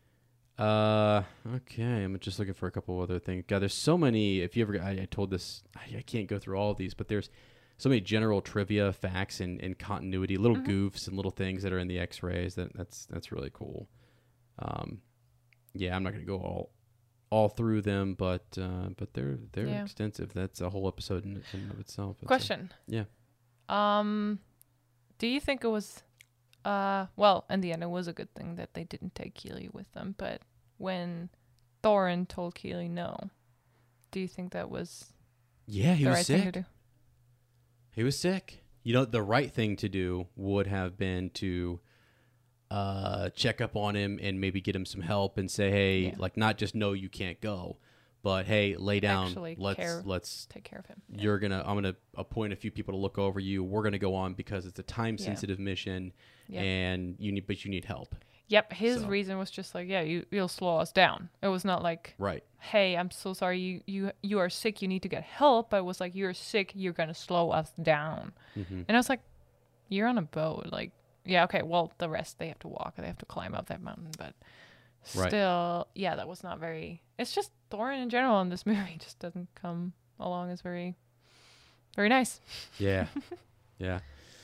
Uh, okay. I'm just looking for a couple other things. God, there's so many. If you ever, I, I told this, I, I can't go through all of these, but there's so many general trivia, facts, and, and continuity, little Mhm. goofs and little things that are in the X-rays. That that's that's really cool. Um, yeah, I'm not gonna go all all through them, but uh, but they're they're Yeah. extensive. That's a whole episode in, in and of itself. It's a- Question. yeah. Um, do you think it was, uh, well, in the end, it was a good thing that they didn't take Keely with them, but when Thorin told Keely no, do you think that was yeah, he the was right sick. thing to do? He was sick. You know, the right thing to do would have been to uh, check up on him and maybe get him some help and say, hey, Yeah. like not just no, you can't go, but hey, lay down. Actually let's care. let's. Take care of him. Yeah. You're gonna. I'm gonna appoint a few people to look over you. We're gonna go on because it's a time sensitive mission, Yeah. and you need, but you need help. Yep, his So- reason was just like, yeah, you you'll slow us down. It was not like, Right. hey, I'm so sorry, you you you are sick, you need to get help. But it was like, you're sick, you're gonna slow us down. Mm-hmm. And I was like, you're on a boat, like, yeah, okay, well, the rest they have to walk, they have to climb up that mountain, but Right. still, yeah, that was not very. It's just Thorin in general in this movie just doesn't come along as very, very nice. Yeah. Yeah.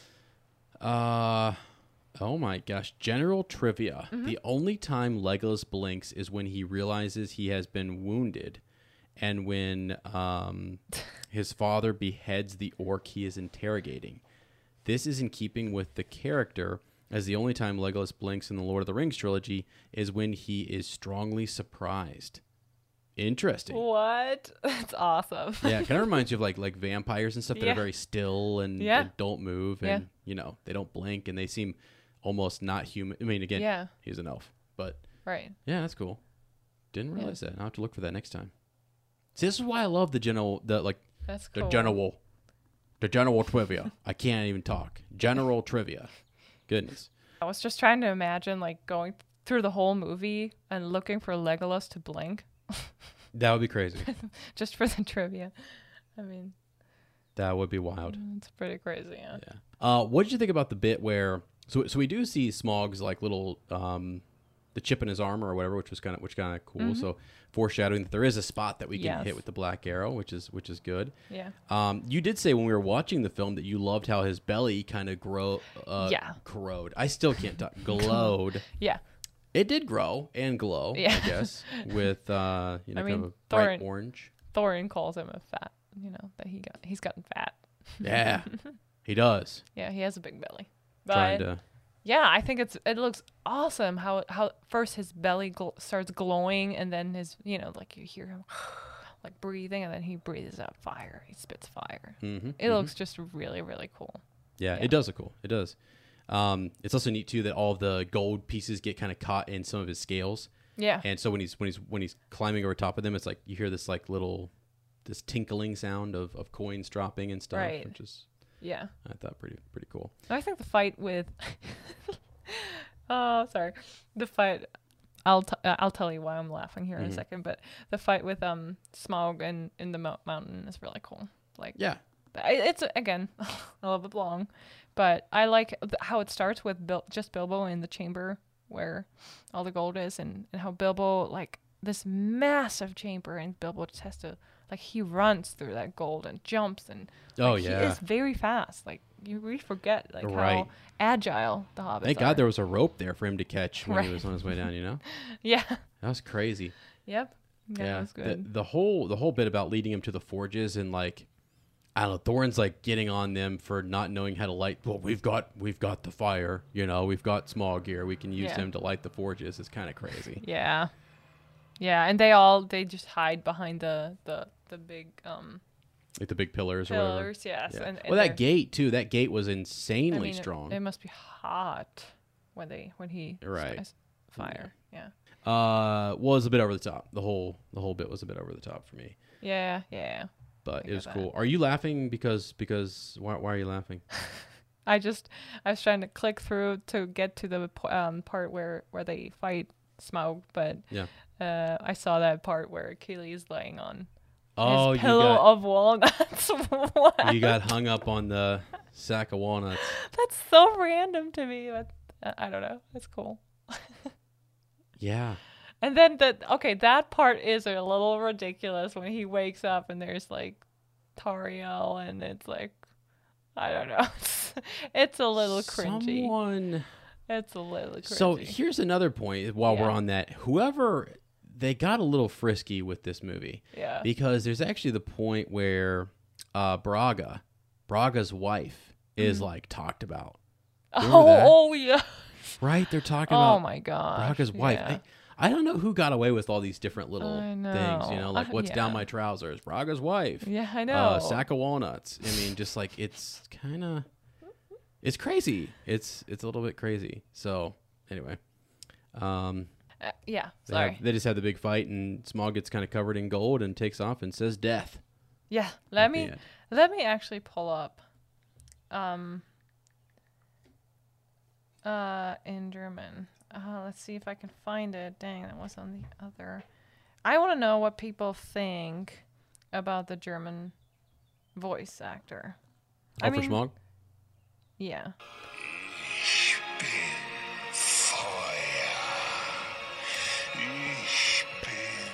Uh oh my gosh. General trivia. Mm-hmm. The only time Legolas blinks is when he realizes he has been wounded and when um his father beheads the orc he is interrogating. This is in keeping with the character, as the only time Legolas blinks in the Lord of the Rings trilogy is when he is strongly surprised. Interesting. What? That's awesome. Yeah, kind of reminds you of like like vampires and stuff that Yeah. are very still and, Yeah. and don't move, and you know they don't blink and they seem almost not human. I mean, again, Yeah, he's an elf, but right. yeah, that's cool. Didn't Yeah. realize that. I'll have to look for that next time. See, this is why I love the general, the like That's the cool. general, the general trivia. I can't even talk. General trivia. Goodness. I was just trying to imagine like going through the whole movie and looking for Legolas to blink That would be crazy. just for the trivia. I mean, That would be wild. it's pretty crazy. Yeah. Yeah. Uh, what did you think about the bit where? So, so we do see Smaug's like little um, the chip in his armor or whatever, which was kind of which kind of cool. Mhm. So foreshadowing that there is a spot that we can Yes. hit with the black arrow, which is which is good. Yeah. Um, you did say when we were watching the film that you loved how his belly kind of grow. Uh, Yeah. Corrode. I still can't talk. Glowed. Yeah. It did grow and glow. Yeah. I guess with uh, you know I kind mean, of a bright Thorin- orange. Thorin calls him a fat. You know that he got he's gotten fat. Yeah, he does. Yeah, he has a big belly. But Trying to. yeah, I think it's it looks awesome how how first his belly gl- starts glowing and then his you know like you hear him like breathing and then he breathes out fire. He spits fire. Mm-hmm, It looks just really really cool. Yeah, Yeah. it does look cool. It does. Um, it's also neat too that all of the gold pieces get kind of caught in some of his scales, Yeah. and so when he's when he's when he's climbing over top of them, it's like you hear this like little this tinkling sound of, of coins dropping and stuff, Right. which is Yeah. I thought pretty pretty cool. I think the fight with oh sorry the fight I'll t- uh, I'll tell you why I'm laughing here in Mhm. a second, but the fight with um Smaug and in the mo- mountain is really cool. Like Yeah, I- it's again a little bit long, but I like th- how it starts with Bil- just Bilbo in the chamber where all the gold is, and, and how Bilbo like this massive chamber, and Bilbo just has to like he runs through that gold and jumps and oh like, yeah. he is very fast. Like you really forget like Right. how agile the hobbits Thank are. God there was a rope there for him to catch when he Right. was on his way down. You know, Yeah. that was crazy. Yep. Yeah, that was The, good. the whole the whole bit about leading him to the forges and like I don't know, Thorin's like getting on them for not knowing how to light. Well, we've got we've got the fire, you know, we've got Smaug here. We can use Yeah. them to light the forges. It's kind of crazy. Yeah. Yeah, and they all they just hide behind the the the big um Like the big pillars or whatever. pillars. Yes. Yeah. And, and well, they're- that gate too. That gate was I insanely mean, it- strong. It, must be hot when they when he Right. spies fire. Yeah. uh, was a bit over the top. The whole the whole bit was a bit over the top for me, Yeah. Yeah. but I it was get cool. Are you laughing because because why why are you laughing? I just I was trying to click through to get to the p- um, part where where they fight Smaug, but Yeah. uh, I saw that part where Keely is laying on Oh, his you pillow got of walnuts. What? you got hung up on the sack of walnuts. That's so random to me, but uh, I don't know. It's cool. Yeah. And then the okay, that part is a little ridiculous when he wakes up and there's like Tariel and it's like I don't know. It's a little cringy. Someone. It's a little cringy. So here's another point while we're Yeah. on that. Whoever they got a little frisky with this movie yeah. because there's actually the point where uh, Braga, Braga's wife, is Mhm. like talked about. remember Oh, that? oh yeah. Right? They're talking Oh about my god. Braga's wife. Yeah. I, I don't know who got away with all these different little I things. You know. know, like Uh, what's down yeah. my trousers? Braga's wife. Yeah, I know. Uh, sack of walnuts. I mean, just like it's kind of, it's crazy. It's it's a little bit crazy. So anyway, um, Uh, yeah. they, Sorry. have, they just have the big fight, and Smaug gets kind of covered in gold and takes off and says death. Yeah. at Let the me end. let me actually pull up um uh in German. Uh let's see if I can find it. Dang, that was on the other. I want to know what people think about the German voice actor. Oh, I for mean, Schmog? yeah. Ich bin Feuer. Ich bin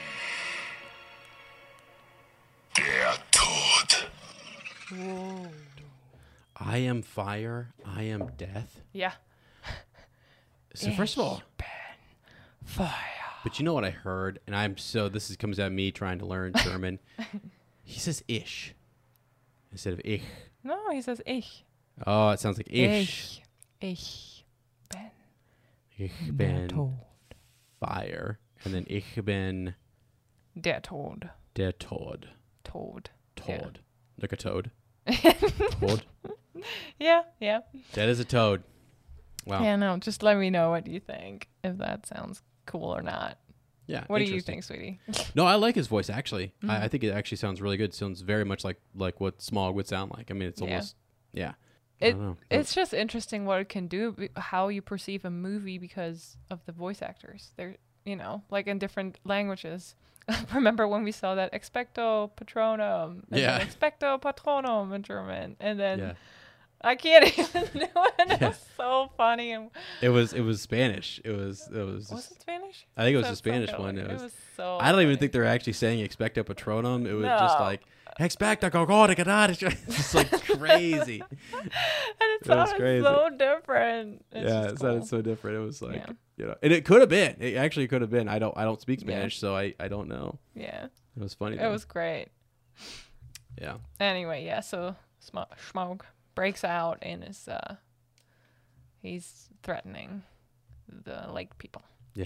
der Tod. Whoa. I am fire. I am death. Yeah. So first of all, Fire. but you know what I heard, and I'm so this is comes at me trying to learn German. He says "ich" instead of "ich." No, he says ich. Oh, it sounds like "ich." Ich. Ich bin. Ich Der bin Tod. fire, and then "ich bin Der Tod. der Tod." Tod. Toad, like a toad. Toad. Yeah, yeah. That is a toad. Wow. Yeah, no, just let me know what you think, if that sounds cool or not. Yeah. What do you interesting. think, sweetie? No, I like his voice actually. Mm-hmm. I, I think it actually sounds really good. Sounds very much like like what Smog would sound like. I mean, it's Yeah. almost yeah. I It don't know. It's just interesting what it can do, b- how you perceive a movie because of the voice actors. They're, you know, like in different languages. Remember when we saw that expecto patronum and Yeah. then expecto patronum in German, and then yeah. I can't even do it. It Yeah. was so funny. And It was it was Spanish. It was it was. was Just, it Spanish? I think it was So- the so Spanish good. one. It It was. was so. I don't even funny. think they're actually saying expecto patronum. It was just No. like expecto gogodigada. It's just like crazy. And it It was sounded crazy. so different. It's yeah, just it sounded cool. so different. It was like Yeah. you know, and it could have been. It actually could have been. I don't I don't speak Yeah. Spanish, so I I don't know. Yeah, It was funny. it though. was great. yeah. Anyway, yeah, so Sm- Schmaug breaks out and is uh he's threatening the lake people.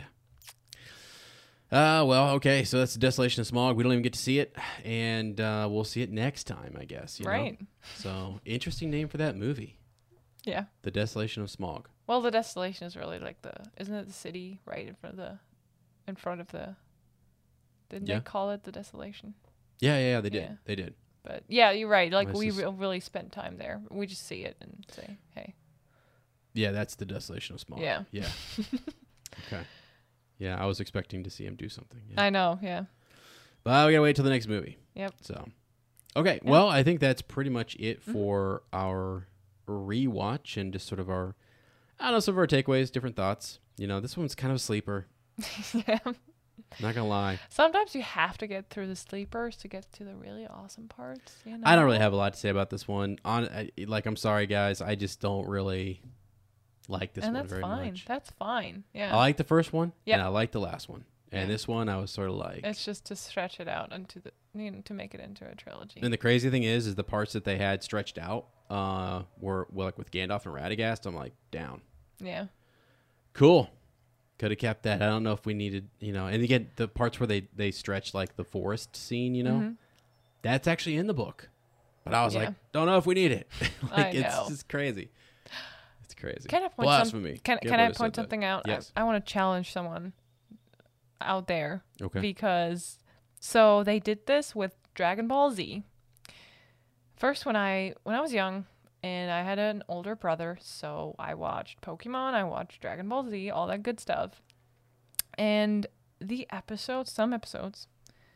Uh, well, okay, so that's the Desolation of Smog. We don't even get to see it, and uh, we'll see it next time, I guess. You know? Right. So, interesting name for that movie, Yeah. The Desolation of Smog. Well, the desolation is really like the isn't it the city right in front of the in front of the didn't Yeah. they call it the desolation? Yeah, yeah, yeah, they did. Yeah. They did. But yeah, you're right. Like Well, we it's just- re- really spend time there. We just see it and say, "Hey." Yeah, that's the Desolation of Smog. Yeah. Yeah. Okay. Yeah, I was expecting to see him do something. Yeah. I know, yeah. But we gotta wait till the next movie. Yep. So, okay. Yeah. Well, I think that's pretty much it Mhm. for our rewatch and just sort of our, I don't know, some of our takeaways, different thoughts. You know, this one's kind of a sleeper. Yeah. Not gonna lie. Sometimes you have to get through the sleepers to get to the really awesome parts. You know? I don't really have a lot to say about this one. On I, like, I'm sorry, guys. I just don't really like this and one that's very fine. much. That's fine. Yeah. I like the first one, Yep. and I like the last one. And Yeah. this one, I was sort of like. it's just to stretch it out into the you know, to make it into a trilogy. And the crazy thing is, is the parts that they had stretched out uh, were, were like with Gandalf and Radagast. I'm like, down. Yeah. Cool. Could have kept that. I don't know if we needed, you know. And again, the parts where they they stretch like the forest scene, you know, Mhm. that's actually in the book. But I was Yeah. like, don't know if we need it. like I it's know. just crazy. It's crazy. Can I point some- Blasphemy. Can Can't can I believe said point that. something out? Yes. I, I want to challenge someone out there Okay. because so they did this with Dragon Ball Z. First, when I when I was young and I had an older brother, so I watched Pokemon, I watched Dragon Ball Z, all that good stuff. And the episodes, some episodes,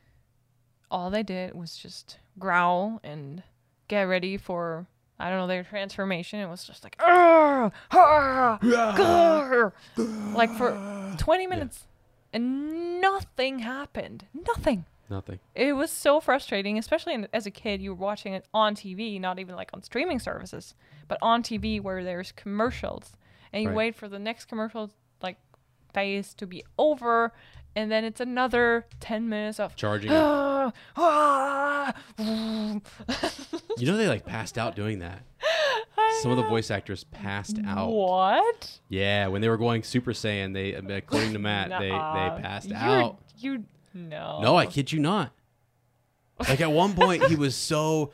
all they did was just growl and get ready for I don't know their transformation. It was just like "Arr! Arr! Grr!" like for twenty minutes, and nothing happened. Nothing. Nothing. It was so frustrating, especially in, as a kid. You were watching it on T V, not even like on streaming services, but on T V where there's commercials, and you Right. wait for the next commercial like phase to be over, and then it's another ten minutes of Charging. it. ah, ah, You know, they like passed out doing that. I Some of the know. voice actors passed out. What? Yeah, when they were going Super Saiyan, they according to Matt, they Nuh-uh. they passed You're- out. You no. No, I kid you not. Like at one point, he was so.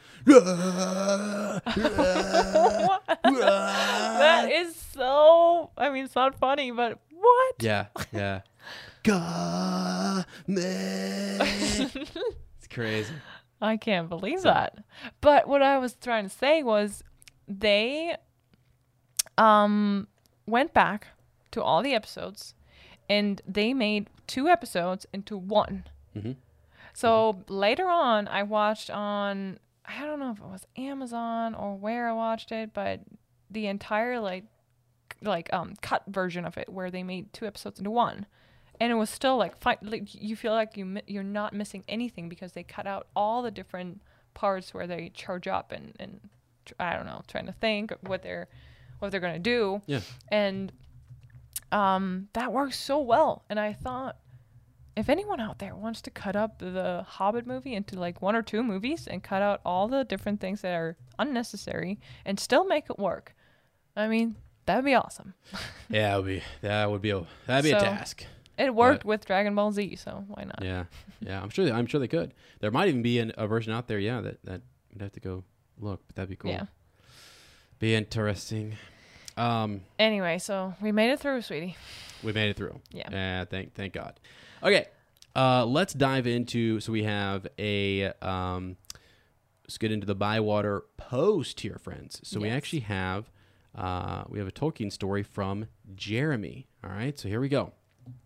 That is so. I mean, it's not funny, but what? Yeah, yeah. God, man. It's crazy. I can't believe So- that. But what I was trying to say was they um went back to all the episodes, and they made two episodes into one. Mm-hmm. So mm-hmm. later on, I watched on, I don't know if it was Amazon or where I watched it, but the entire like like um cut version of it where they made two episodes into one. And it was still like, fi- like you feel like you mi- you're not missing anything because they cut out all the different parts where they charge up and, and tr- I don't know, trying to think what they're what they're gonna do. Yeah. And um, that works so well. And I thought, if anyone out there wants to cut up the Hobbit movie into like one or two movies and cut out all the different things that are unnecessary and still make it work, I mean, that would be awesome. Yeah, that would be that would be a that'd be So- a task. It worked But- with Dragon Ball Z, so why not? Yeah, yeah. I'm sure. I'm sure they could. There might even be an, a version out there. Yeah, that that you'd have to go look, but that'd be cool. Yeah. Be interesting. Um, Anyway, so we made it through, sweetie. we made it through. Yeah. Yeah. Thank thank God. Okay. Uh, let's dive into. So we have a. Um, let's get into the Bywater post here, friends. So we Yes. actually have. Uh, we have a Tolkien story from Jeremy. All right. So here we go.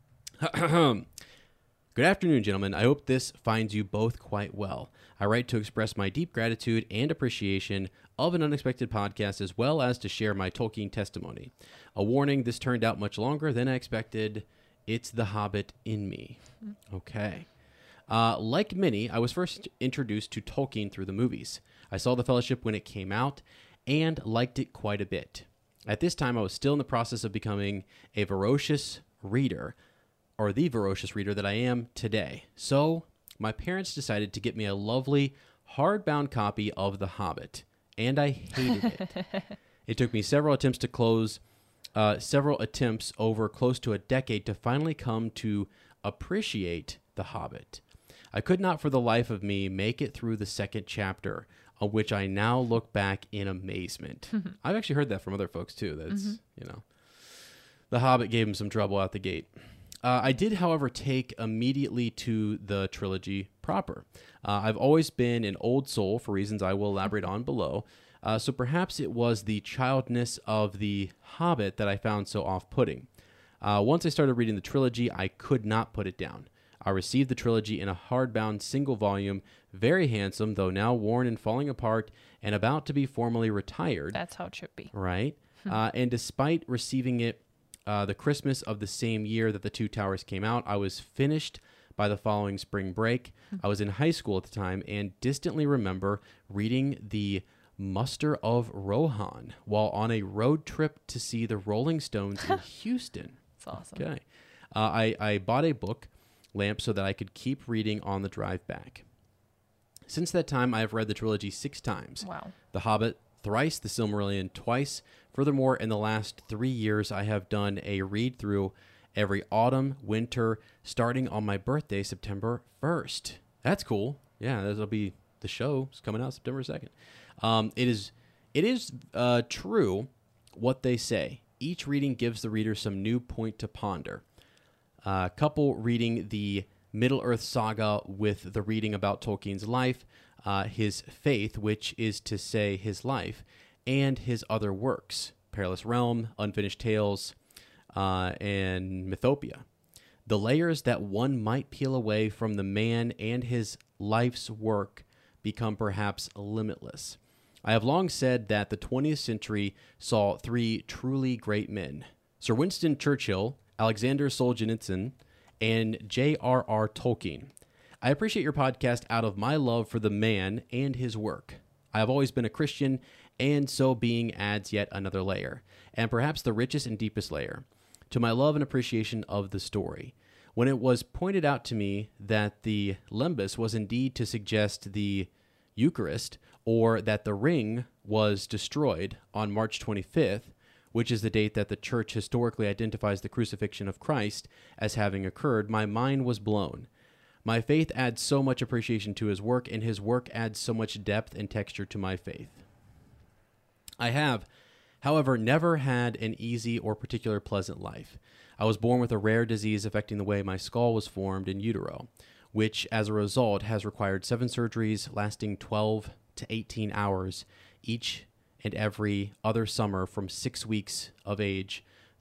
Good afternoon, gentlemen. I hope this finds you both quite well. I write to express my deep gratitude and appreciation of an unexpected podcast, as well as to share my Tolkien testimony. A warning, this turned out much longer than I expected. It's the Hobbit in me. Okay. Uh, like many, I was first introduced to Tolkien through the movies. I saw The Fellowship when it came out and liked it quite a bit. At this time, I was still in the process of becoming a voracious reader, or the voracious reader that I am today. So, my parents decided to get me a lovely hardbound copy of The Hobbit, and I hated it. It took me several attempts to close, uh, several attempts over close to a decade to finally come to appreciate The Hobbit. I could not for the life of me make it through the second chapter, on which I now look back in amazement. I've actually heard that from other folks too. That's, mm-hmm. you know, The Hobbit gave him some trouble out the gate. Uh, I did, however, take immediately to the trilogy proper. Uh, I've always been an old soul for reasons I will elaborate on below, uh, so perhaps it was the childness of the Hobbit that I found so off-putting. Uh, once I started reading the trilogy, I could not put it down. I received the trilogy in a hardbound single volume, very handsome, though now worn and falling apart and about to be formally retired. That's how it should be. Right? uh, and despite receiving it Uh, the Christmas of the same year that The Two Towers came out, I was finished by the following spring break. I was in high school at the time and distantly remember reading the Muster of Rohan while on a road trip to see the Rolling Stones in Houston. That's awesome. Okay. Uh, I, I bought a book lamp so that I could keep reading on the drive back. Since that time, I have read the trilogy six times. Wow. The Hobbit thrice, The Silmarillion twice. Furthermore, in the last three years, I have done a read-through every autumn, winter, starting on my birthday, September first. That's cool. Yeah, that'll be the show. It's coming out September second. Um, it is, it is uh, true what they say. Each reading gives the reader some new point to ponder. A uh, couple reading the Middle-earth saga with the reading about Tolkien's life, uh, his faith, which is to say his life, and his other works, Perilous Realm, Unfinished Tales, uh, and Mythopia. The layers that one might peel away from the man and his life's work become perhaps limitless. I have long said that the twentieth century saw three truly great men, Sir Winston Churchill, Alexander Solzhenitsyn, and J R R Tolkien. I appreciate your podcast out of my love for the man and his work. I have always been a Christian, and so being adds yet another layer, and perhaps the richest and deepest layer, to my love and appreciation of the story. When it was pointed out to me that the lembus was indeed to suggest the Eucharist, or that the ring was destroyed on March twenty-fifth, which is the date that the church historically identifies the crucifixion of Christ as having occurred, my mind was blown. My faith adds so much appreciation to his work, and his work adds so much depth and texture to my faith. I have, however, never had an easy or particular pleasant life. I was born with a rare disease affecting the way my skull was formed in utero, which, as a result, has required seven surgeries lasting twelve to eighteen hours each and every other summer from six weeks of age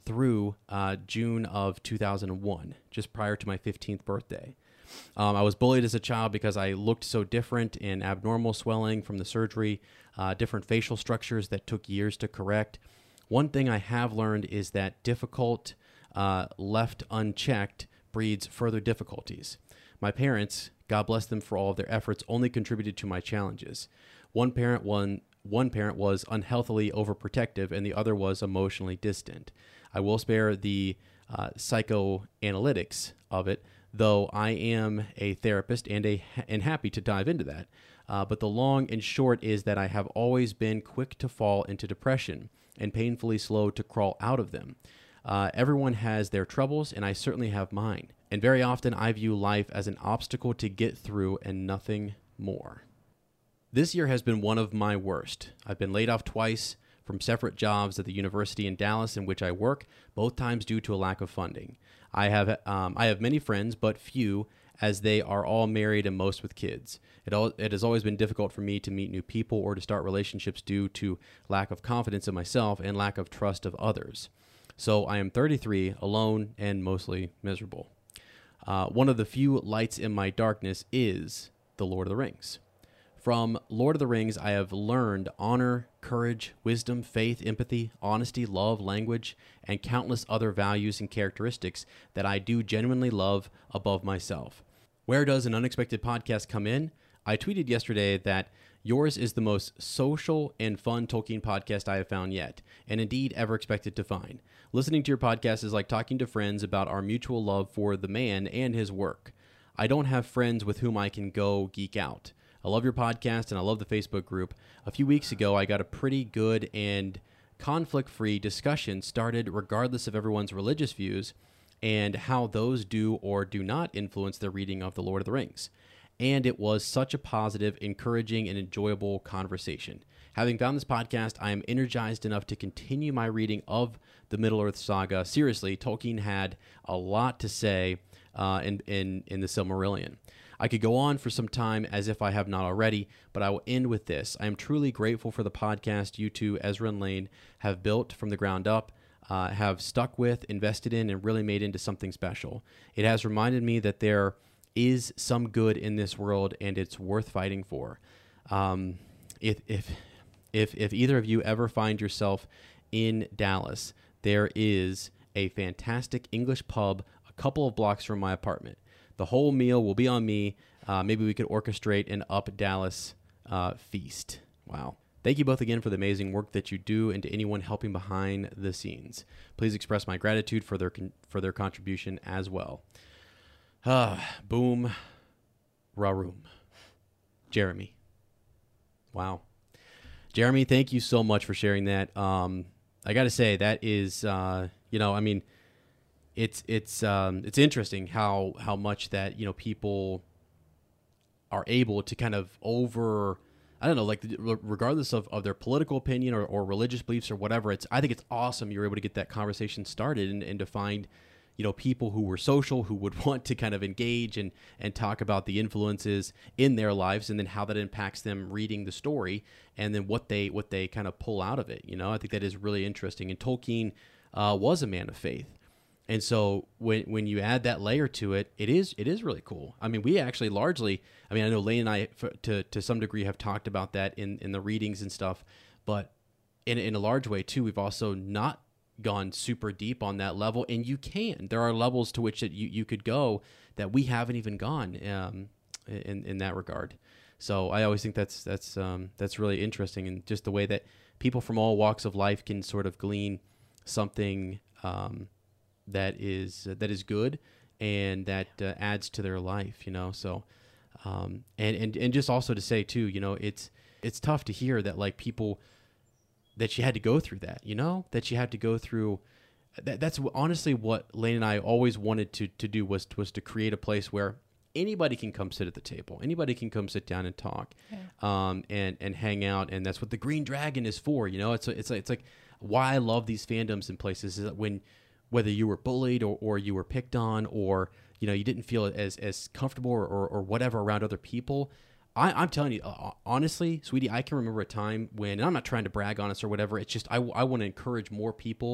through uh, June of two thousand one, just prior to my fifteenth birthday. Um, I was bullied as a child because I looked so different in abnormal swelling from the surgery, uh, different facial structures that took years to correct. One thing I have learned is that difficult uh, left unchecked breeds further difficulties. My parents, God bless them for all of their efforts, only contributed to my challenges. One parent one one parent was unhealthily overprotective, and the other was emotionally distant. I will spare the uh, psychoanalytics of it, though I am a therapist and a and happy to dive into that. Uh, but the long and short is that I have always been quick to fall into depression and painfully slow to crawl out of them. Uh, everyone has their troubles, and I certainly have mine. And very often I view life as an obstacle to get through and nothing more. This year has been one of my worst. I've been laid off twice from separate jobs at the university in Dallas in which I work, both times due to a lack of funding. I have um, I have many friends, but few, as they are all married and most with kids. It, all, it has always been difficult for me to meet new people or to start relationships due to lack of confidence in myself and lack of trust of others. So I am thirty-three, alone, and mostly miserable. Uh, one of the few lights in my darkness is The Lord of the Rings. From Lord of the Rings, I have learned honor, courage, wisdom, faith, empathy, honesty, love, language, and countless other values and characteristics that I do genuinely love above myself. Where does an unexpected podcast come in? I tweeted yesterday that yours is the most social and fun Tolkien podcast I have found yet, and indeed ever expected to find. Listening to your podcast is like talking to friends about our mutual love for the man and his work. I don't have friends with whom I can go geek out. I love your podcast, and I love the Facebook group. A few weeks ago, I got a pretty good and conflict-free discussion started regardless of everyone's religious views and how those do or do not influence their reading of The Lord of the Rings. And it was such a positive, encouraging, and enjoyable conversation. Having found this podcast, I am energized enough to continue my reading of the Middle-earth saga. Seriously, Tolkien had a lot to say uh, in, in, in the Silmarillion. I could go on for some time as if I have not already, but I will end with this. I am truly grateful for the podcast you two, Ezra and Lane, have built from the ground up, uh, have stuck with, invested in, and really made into something special. It has reminded me that there is some good in this world, and it's worth fighting for. Um, if if if if either of you ever find yourself in Dallas, there is a fantastic English pub a couple of blocks from my apartment. The whole meal will be on me. Uh, maybe we could orchestrate an Up Dallas uh, feast. Wow. Thank you both again for the amazing work that you do, and to anyone helping behind the scenes. Please express my gratitude for their con- for their contribution as well. Ah, boom, raroom. Jeremy. Wow. Jeremy, thank you so much for sharing that. Um, I got to say, that is, uh, you know, I mean, It's it's um, it's interesting how how much that you know people are able to kind of over I don't know like regardless of, of their political opinion or, or religious beliefs or whatever. It's I think it's awesome you're able to get that conversation started and, and to find you know people who were social, who would want to kind of engage and and talk about the influences in their lives and then how that impacts them reading the story and then what they what they kind of pull out of it. You know I think that is really interesting. And Tolkien uh, was a man of faith. And so when when you add that layer to it, it is it is really cool. I mean, we actually largely, I mean, I know Lane and I, for, to to some degree, have talked about that in, in the readings and stuff, but in in a large way too, we've also not gone super deep on that level. And you can. There are levels to which that you, you could go that we haven't even gone um, in in that regard. So I always think that's that's um, that's really interesting, and just the way that people from all walks of life can sort of glean something. Um, that is uh, that is good and that uh, adds to their life, you know. So um and, and and just also to say too, you know, it's it's tough to hear that like people that you had to go through that, you know, that you had to go through that. That's honestly what Lane and I always wanted to to do was was to create a place where anybody can come sit at the table, anybody can come sit down and talk, yeah. um and and hang out. And that's what the Green Dragon is for, you know. It's it's like, it's like why I love these fandoms and places is that when whether you were bullied or, or you were picked on or, you know, you didn't feel as, as comfortable or, or, or whatever around other people. I, I'm telling you, uh, honestly, sweetie, I can remember a time when, and I'm not trying to brag on us or whatever, it's just I, I want to encourage more people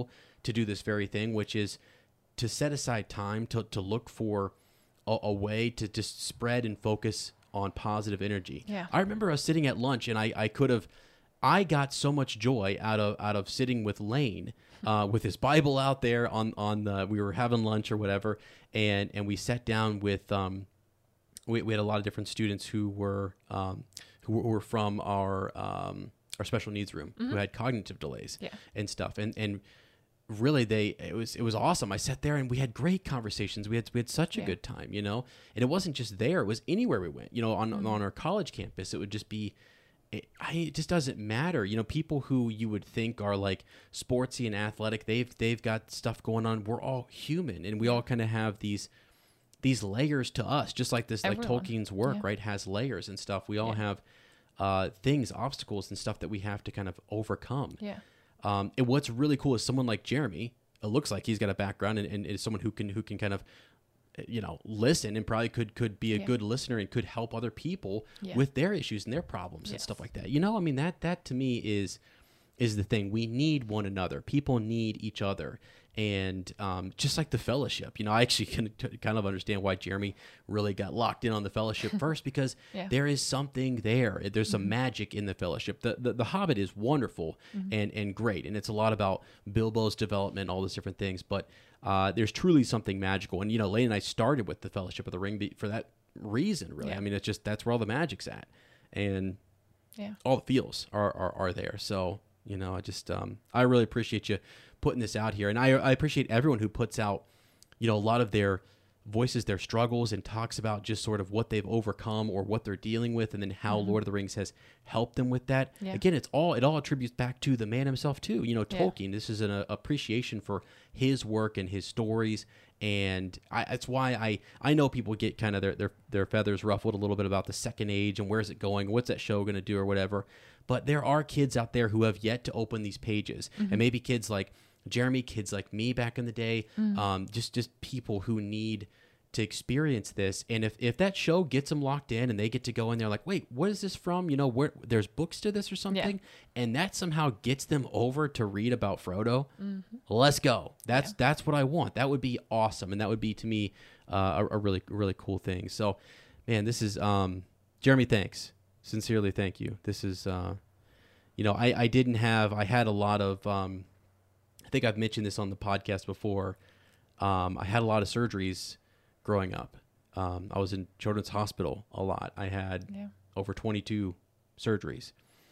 to do this very thing, which is to set aside time to, to look for a, a way to just spread and focus on positive energy. Yeah. I remember us sitting at lunch, and I, I could have, I got so much joy out of out of sitting with Lane, uh, with his Bible out there on on the, we were having lunch or whatever, and and we sat down with um, we we had a lot of different students who were um, who were, who were from our um, our special needs room, mm-hmm. who had cognitive delays yeah. and stuff, and and. Really, they it was it was awesome. I sat there and we had great conversations. We had we had such a yeah. good time, you know. And it wasn't just there; it was anywhere we went. You know, on mm-hmm. on our college campus, it would just be. It, I, it just doesn't matter, you know. People who you would think are like sportsy and athletic, they've they've got stuff going on. We're all human, and we all kind of have these these layers to us, just like this, Everyone. like Tolkien's work, yeah. right, has layers and stuff. We all yeah. have uh, things, obstacles, and stuff that we have to kind of overcome. Yeah. Um, and what's really cool is someone like Jeremy. It looks like he's got a background and, and is someone who can who can kind of, you know, listen and probably could could be a yeah. good listener and could help other people yeah. with their issues and their problems yes. and stuff like that. You know, I mean, that that to me is is the thing. We need one another. People need each other. And um, just like the fellowship, you know, I actually can t- kind of understand why Jeremy really got locked in on the fellowship first, because yeah. there is something there. There's some mm-hmm. magic in the fellowship. The The, the Hobbit is wonderful mm-hmm. and, and great. And it's a lot about Bilbo's development, all those different things. But uh, there's truly something magical. And, you know, Lane and I started with the Fellowship of the Ring be- for that reason, really. Yeah. I mean, it's just, that's where all the magic's at. And yeah. all the feels are, are, are there. So, you know, I just, um, I really appreciate you putting this out here. And I, I appreciate everyone who puts out, you know, a lot of their voices, their struggles, and talks about just sort of what they've overcome or what they're dealing with, and then how mm-hmm. Lord of the Rings has helped them with that. Yeah. Again, it's all, it all attributes back to the man himself too. You know, Yeah. Tolkien, this is an uh, appreciation for his work and his stories. And I, that's why I, I know people get kind of their, their, their feathers ruffled a little bit about the Second Age and where's it going, what's that show going to do or whatever. But there are kids out there who have yet to open these pages. Mm-hmm. And maybe kids like Jeremy, kids like me back in the day, mm-hmm. um, just, just people who need to experience this. And if, if that show gets them locked in and they get to go in there like, wait, what is this from? You know, where there's books to this or something. Yeah. And that somehow gets them over to read about Frodo. Mm-hmm. Let's go. That's, yeah. that's what I want. That would be awesome. And that would be to me uh, a, a really, really cool thing. So man, this is, um, Jeremy, thanks. Sincerely. Thank you. This is, uh, you know, I, I didn't have, I had a lot of, um, I think I've mentioned this on the podcast before. Um, I had a lot of surgeries growing up. Um, I was in Children's Hospital a lot. I had yeah. over twenty-two surgeries,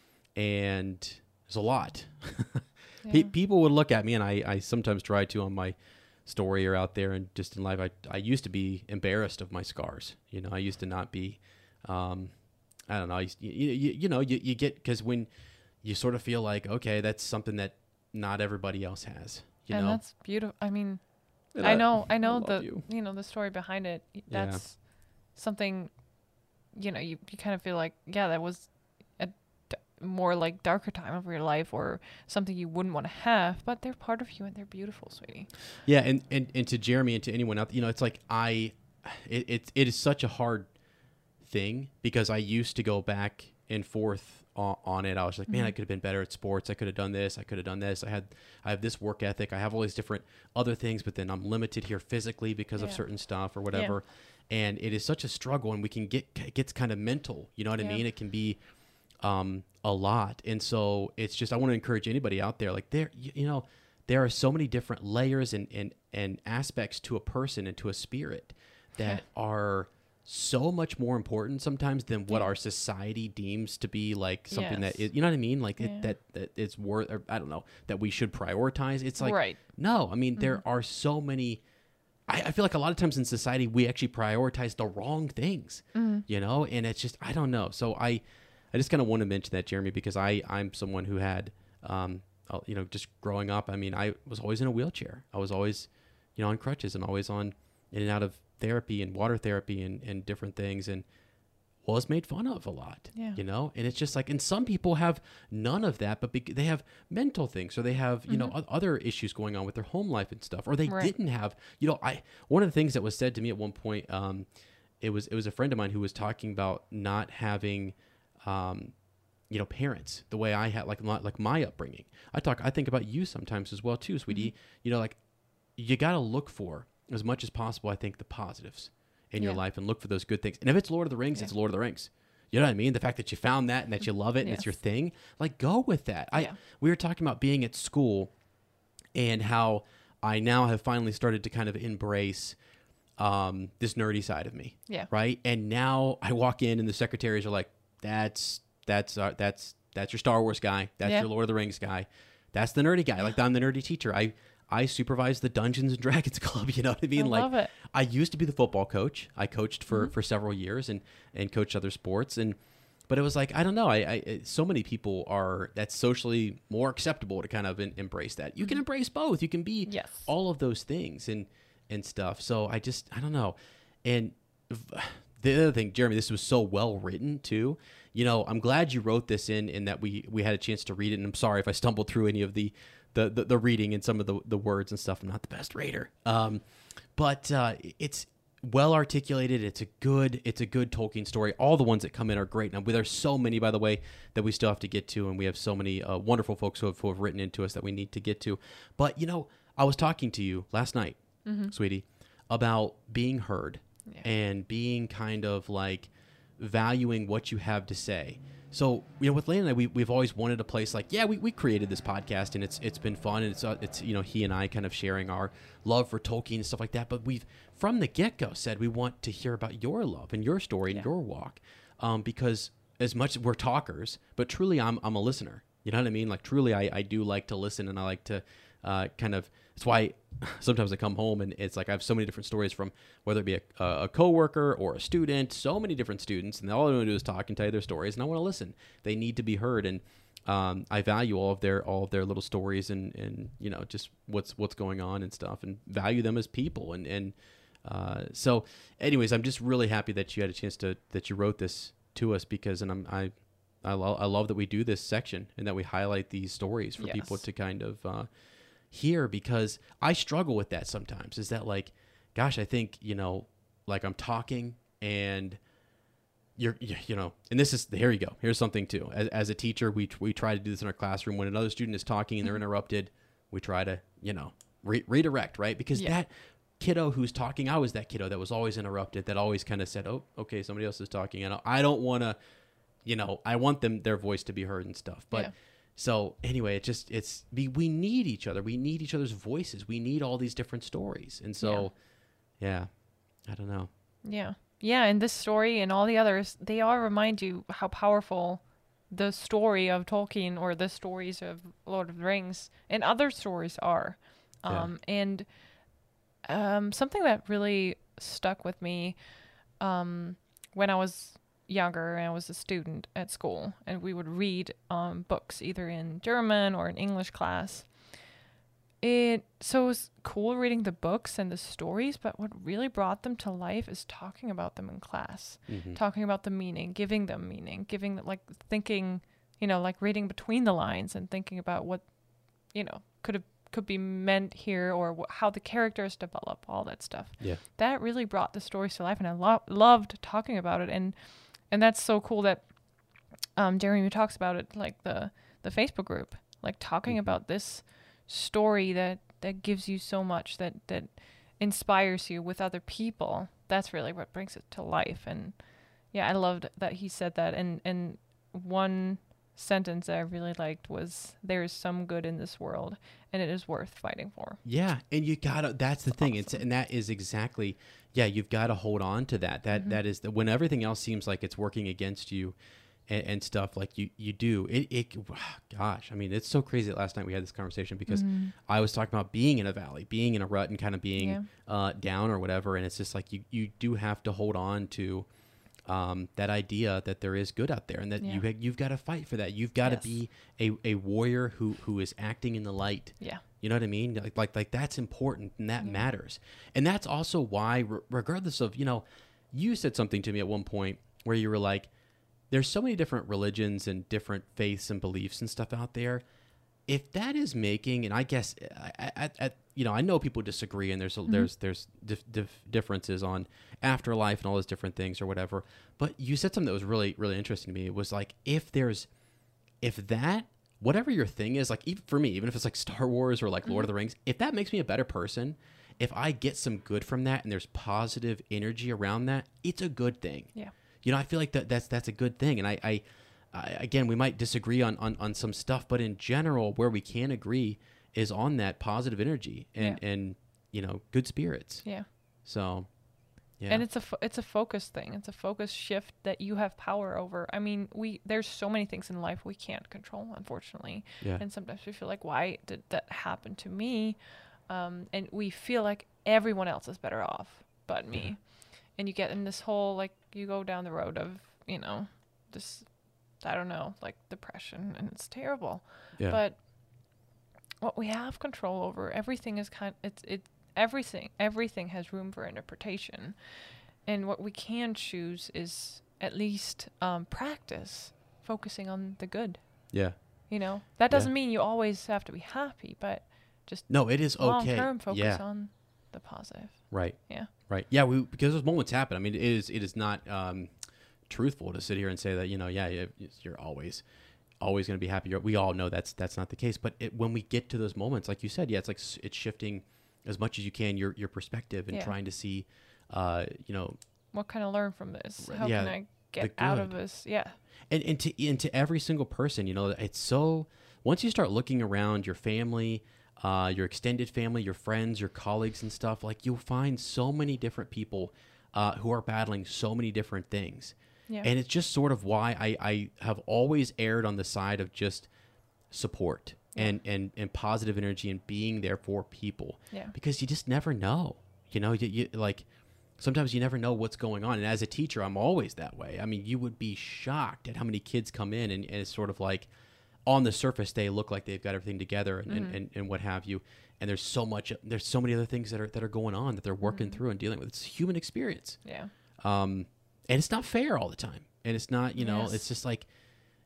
and it's a lot. yeah. Pe- people would look at me, and I, I sometimes try to on my story or out there and just in life. I, I used to be embarrassed of my scars. You know, I used to not be, um, I don't know. I used, you, you, you know, you, you get, because when you sort of feel like, okay, that's something that not everybody else has, you and know? that's beautiful. I mean, And I know, I know I the, you. you know, the story behind it. That's Yeah. something, you know, you, you kind of feel like, yeah, that was a d- more like darker time of your life or something you wouldn't want to have, but they're part of you and they're beautiful, sweetie. Yeah. And, and, and to Jeremy and to anyone else, you know, it's like, I, it, it, it is such a hard thing because I used to go back and forth on, on it. I was like, man, mm-hmm. I could have been better at sports. I could have done this. I could have done this. I had, I have this work ethic. I have all these different other things, but then I'm limited here physically because yeah. of certain stuff or whatever. Yeah. And it is such a struggle, and we can get, it gets kind of mental. You know what yeah. I mean? It can be um, a lot. And so it's just, I want to encourage anybody out there, like there, you, you know, there are so many different layers and, and, and aspects to a person and to a spirit that are so much more important sometimes than what yeah. our society deems to be like something yes. that is, you know what I mean? Like yeah. it, that, that it's worth, or I don't know, that we should prioritize. It's like, right. no, I mean, mm-hmm. there are so many, I, I feel like a lot of times in society, we actually prioritize the wrong things, mm-hmm. you know? And it's just, I don't know. So I, I just kind of want to mention that, Jeremy, because I, I'm someone who had, um, uh, you know, just growing up, I mean, I was always in a wheelchair. I was always, you know, on crutches and always on in and out of therapy and water therapy and, and different things, and was made fun of a lot, yeah. you know? And it's just like, and some people have none of that, but be- they have mental things, or they have, you mm-hmm. know, o- other issues going on with their home life and stuff, or they right. didn't have, you know, I, one of the things that was said to me at one point, um, it was, it was a friend of mine who was talking about not having, um, you know, parents, the way I had, like, my, like my upbringing. I talk, I think about you sometimes as well too, sweetie. Mm-hmm. You know, like you got to look for as much as possible, I think, the positives in your Yeah. life and look for those good things. And if it's Lord of the Rings, Yeah. it's Lord of the Rings. You know what I mean? The fact that you found that and that you love it and it's Yes. your thing, like go with that. I, Yeah. we were talking about being at school and how I now have finally started to kind of embrace um, this nerdy side of me. Yeah. Right. And now I walk in and the secretaries are like, that's, that's, uh, that's, that's your Star Wars guy. That's Yeah. your Lord of the Rings guy. That's the nerdy guy. Like I'm the nerdy teacher. I, I supervise the Dungeons and Dragons Club. You know what I mean? I like love it. I used to be the football coach. I coached for, Mm-hmm. for several years and, and coached other sports. And, but it was like, I don't know. I, I it- so many people are, that's socially more acceptable to kind of in, embrace that. You can embrace both. You can be Yes. all of those things and, and stuff. So I just, I don't know. And v- the other thing, Jeremy, this was so well written too. You know, I'm glad you wrote this in and that we, we had a chance to read it. And I'm sorry if I stumbled through any of the, the, the, the reading and some of the, the words and stuff. I'm not the best reader. Um, but uh, it's well articulated. It's a good, it's a good Tolkien story. All the ones that come in are great. Now, there's so many, by the way, that we still have to get to. And we have so many uh, wonderful folks who have, who have written into us that we need to get to. But, you know, I was talking to you last night, sweetie, about being heard Yeah. and being kind of like valuing what you have to say. So, you know, with Lane and I, we, we've always wanted a place like, yeah, we, we created this podcast and it's it's been fun. And it's, uh, it's, you know, he and I kind of sharing our love for Tolkien and stuff like that. But we've, from the get-go, said we want to hear about your love and your story and Yeah. your walk. Um, because as much as we're talkers, but truly I'm, I'm a listener. You know what I mean? Like, truly, I, I do like to listen and I like to uh, kind of, that's why sometimes I come home and it's like I have so many different stories from whether it be a, a coworker or a student, so many different students, and all they want to do is talk and tell you their stories, and I want to listen. They need to be heard, and um, I value all of their all of their little stories and, and you know just what's what's going on and stuff, and value them as people. And and uh, so, anyways, I'm just really happy that you had a chance to that you wrote this to us because, and I'm I. I, lo- I love that we do this section and that we highlight these stories for people Yes. to kind of uh, hear, because I struggle with that sometimes. Is that like, gosh, I think, you know, like I'm talking and you're, you you know, and this is, here you go. Here's something too. As, as a teacher, we, we try to do this in our classroom. When another student is talking and they're interrupted, we try to, you know, re- redirect, right? Because Yeah. that kiddo who's talking, I was that kiddo that was always interrupted, that always kind of said, oh, okay, somebody else is talking. And I don't want to, you know, I want them, their voice to be heard and stuff. But Yeah. so anyway, it just, it's, we, we need each other. We need each other's voices. We need all these different stories. And so, yeah, I don't know. Yeah. Yeah, and this story and all the others, they all remind you how powerful the story of Tolkien or the stories of Lord of the Rings and other stories are. Yeah. Um, And um, something that really stuck with me um, when I was younger and I was a student at school, and we would read um, books either in German or in English class. It so it was cool reading the books and the stories, but what really brought them to life is talking about them in class, Mhm. talking about the meaning, giving them meaning, giving them, like thinking, you know, like reading between the lines and thinking about what, you know, could have could be meant here, or wh- how the characters develop, all that stuff. Yeah. That really brought the stories to life, and I lo- loved talking about it. And and that's so cool that um, Jeremy talks about it, like the the Facebook group, like talking Mhm. about this story that that gives you so much, that that inspires you with other people. That's really what brings it to life. And yeah, I loved that he said that. And and one sentence that I really liked was, there is some good in this world and it is worth fighting for. Yeah, and you gotta. That's the thing. It's and that is exactly. Yeah, you've got to hold on to that. That Mhm. that is the, when everything else seems like it's working against you, and, and stuff like you you do. It it. Gosh, I mean, it's so crazy that last night we had this conversation because Mhm. I was talking about being in a valley, being in a rut, and kind of being Yeah. uh, down or whatever. And it's just like you you do have to hold on to. Um, that idea that there is good out there, and that Yeah. you ha- you've got to fight for that. You've got to Yes. be a, a warrior who who is acting in the light. Yeah. You know what I mean? Like, like, like that's important and that Yeah. matters. And that's also why, re- regardless of, you know, you said something to me at one point where you were like, there's so many different religions and different faiths and beliefs and stuff out there. If that is making, and I guess, at, at, you know, I know people disagree, and there's a, there's there's dif- dif- differences on afterlife and all those different things or whatever. But you said something that was really really interesting to me. It was like, if there's if that, whatever your thing is, like even for me, even if it's like Star Wars or like Lord of the Rings, if that makes me a better person, if I get some good from that and there's positive energy around that, it's a good thing. Yeah. You know, I feel like that that's that's a good thing. And I, I, I again, we might disagree on, on on some stuff, but in general, where we can agree is on that positive energy and Yeah. and you know, good spirits. Yeah. So, yeah. And it's a fo- it's a focus thing. It's a focus shift that you have power over. I mean, we there's so many things in life we can't control, unfortunately. Yeah. And sometimes we feel like, why did that happen to me? Um, and we feel like everyone else is better off but me. Yeah. And you get in this whole, like, you go down the road of, you know, this, I don't know, like depression, and it's terrible. Yeah. But what we have control over, everything is kind, it's it everything everything has room for interpretation, and what we can choose is at least um, practice focusing on the good. yeah. You know, that doesn't Yeah. mean you always have to be happy, but just No, it is long okay. term focus yeah. on the positive. Right. Yeah. Right. Yeah. We because those moments happen. I mean, it is it is not um, truthful to sit here and say that, you know, yeah, you- you're always always going to be happy. You're, we all know that's that's not the case. But it, when we get to those moments, like you said, yeah, it's like s- it's shifting as much as you can your your perspective and Yeah. trying to see, uh, you know, What can I learn from this? Right, How yeah, can I get the out of good. this? Yeah. and and to and to every single person, you know, it's so once you start looking around your family, uh, your extended family, your friends, your colleagues and stuff, like you'll find so many different people uh, who are battling so many different things. Yeah. And it's just sort of why I, I have always erred on the side of just support Yeah. and, and, and positive energy and being there for people. Yeah. Because you just never know. You know, you, you like sometimes you never know what's going on. And as a teacher, I'm always that way. I mean, you would be shocked at how many kids come in and, and it's sort of like on the surface they look like they've got everything together and, and, and, and what have you. And there's so much there's so many other things that are that are going on that they're working through and dealing with. It's a human experience. Yeah. Um, and it's not fair all the time. And it's not, you know, Yes. it's just like,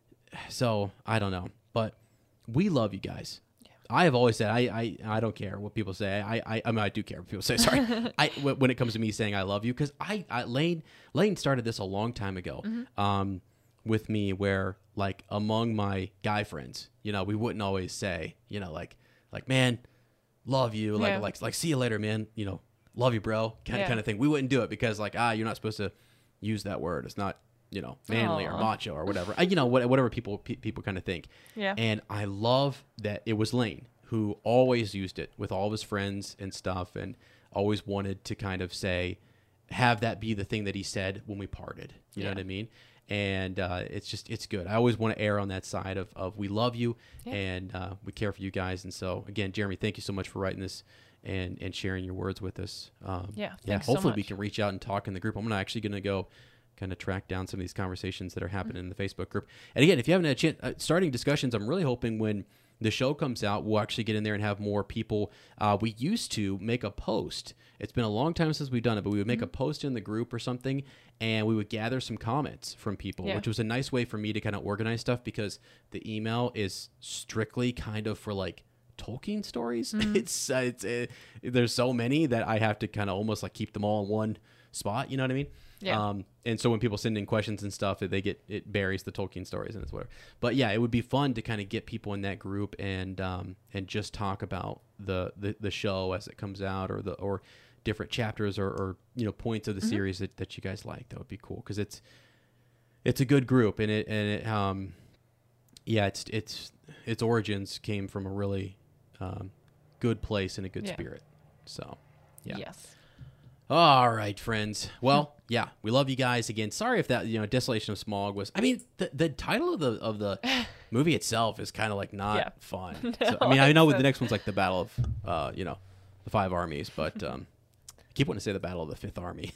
so I don't know, but we love you guys. I have always said, I, I, I don't care what people say. I, I, I mean, I do care what people say. Sorry. I, wh- when it comes to me saying I love you, cause I, I, Lane, Lane started this a long time ago, um, with me where like among my guy friends, you know, we wouldn't always say, you know, like, like, man, love you. Like, Yeah. like, like, see you later, man. You know, love you, bro. Kind of, Yeah. kind of thing. We wouldn't do it because like, ah, you're not supposed to use that word. It's not, you know, manly or Aw. macho or whatever. I, you know, what, whatever people pe- people kind of think. Yeah. And I love that it was Lane who always used it with all of his friends and stuff, and always wanted to kind of say, have that be the thing that he said when we parted. You know Yeah. what I mean? And uh, it's just it's good. I always want to err on that side of, of we love you Yeah. and uh, we care for you guys. And so again, Jeremy, thank you so much for writing this and and sharing your words with us. Um, Yeah, yeah. thanks so Hopefully we much. can reach out and talk in the group. I'm gonna actually gonna go kind of track down some of these conversations that are happening in the Facebook group. And again, if you haven't had a chance, uh, starting discussions, I'm really hoping when the show comes out, we'll actually get in there and have more people. Uh, we used to make a post. It's been a long time since we've done it, but we would make a post in the group or something, and we would gather some comments from people, Yeah. which was a nice way for me to kind of organize stuff because the email is strictly kind of for like Tolkien stories. It's, uh, it's uh, there's so many that I have to kind of almost like keep them all in one spot. You know what I mean? Yeah. Um, and so when people send in questions and stuff, they get it buries the Tolkien stories and it's whatever. But yeah, it would be fun to kind of get people in that group and um, and just talk about the, the the show as it comes out or the or different chapters or, or you know points of the series that, that you guys like. That would be cool because it's it's a good group and it and it um yeah it's it's its origins came from a really um, good place and a good Yeah. spirit. So yeah. Yes. All right, friends. Well, yeah, we love you guys again. Sorry if that, you know, Desolation of Smog was. I mean, the the title of the of the movie itself is kind of like not Yeah. fun. No, So, I mean, I know it's the a- next one's like the Battle of, uh, you know, the Five Armies, but um, I keep wanting to say the Battle of the Fifth Army.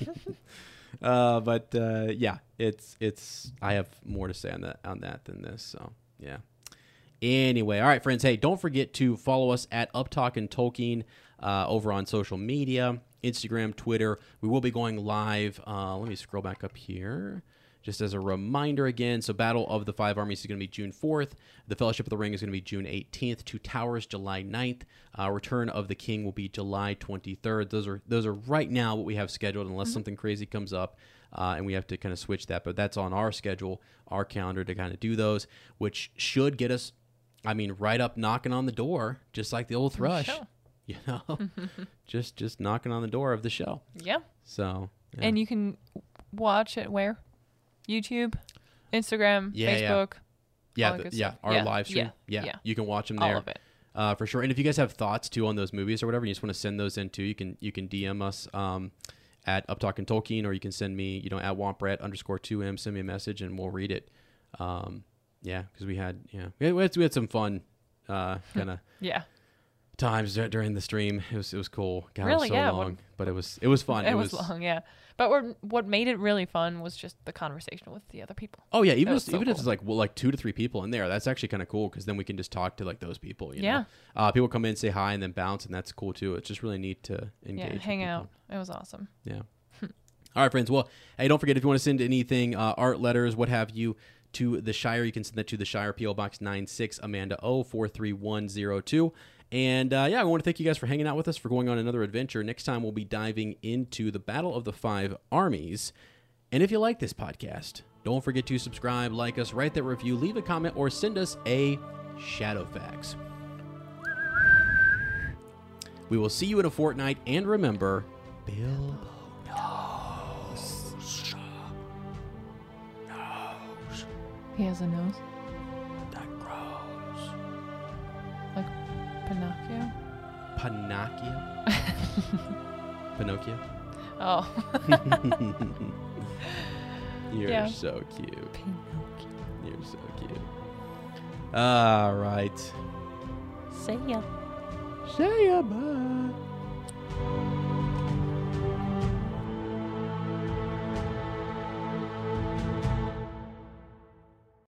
uh, but uh, yeah, it's it's. I have more to say on that on that than this. So yeah. Anyway, all right, friends. Hey, don't forget to follow us at Uptalkin' Tolkien uh, over on social media, Instagram, Twitter. We will be going live. Uh, let me scroll back up here. just as a reminder again. So Battle of the Five Armies is going to be June fourth. The Fellowship of the Ring is going to be June eighteenth. Two Towers, July ninth. Uh, Return of the King will be July twenty-third. Those are those are right now what we have scheduled, unless Mm-hmm. something crazy comes up. Uh, and we have to kind of switch that. But that's on our schedule, our calendar to kind of do those, which should get us, I mean, right up knocking on the door, just like the old Thrush. show. You know, just just knocking on the door of the show. Yeah. So, yeah. And you can watch it where? YouTube, Instagram, Yeah, yeah. Facebook, yeah, all that the- good yeah, stuff. our Yeah, live stream. yeah, Yeah, yeah. you can watch them all there. of it. Uh, for sure. And if you guys have thoughts too on those movies or whatever, you just want to send those in too, you can you can D M us um, at Uptalking Tolkien, or you can send me, you know, at Womprat underscore two M, send me a message and we'll read it. Um, yeah, because we had yeah we had, we had, we had some fun uh, kind of Yeah. times dur- during the stream. It was it was cool. God, it Really, was so yeah, long, what- but it was it was fun. It, was, long, yeah. But what what made it really fun was just the conversation with the other people. Oh yeah, even That if, was so even if cool. it's like well, like two to three people in there, that's actually kind of cool because then we can just talk to like those people. You Yeah. know? Uh, people come in, say hi, and then bounce, and that's cool too. It's just really neat to engage. Yeah, with hang people. out. It was awesome. Yeah. All right, friends. Well, hey, don't forget if you want to send anything, uh, art, letters, what have you, to the Shire, you can send that to the Shire, P O Box nine six, Amanda O, four three one zero two. And uh, yeah, I want to thank you guys for hanging out with us, for going on another adventure. Next time, we'll be diving into the Battle of the Five Armies. And if you like this podcast, don't forget to subscribe, like us, write that review, leave a comment, or send us a Shadowfax. We will see you in a fortnight, and remember, Bilbo. He has a nose. That grows. Like Pinocchio. Pinocchio. Pinocchio. Oh. You're Yeah. so cute. Pinocchio. You're so cute. All right. See ya. See ya, bye.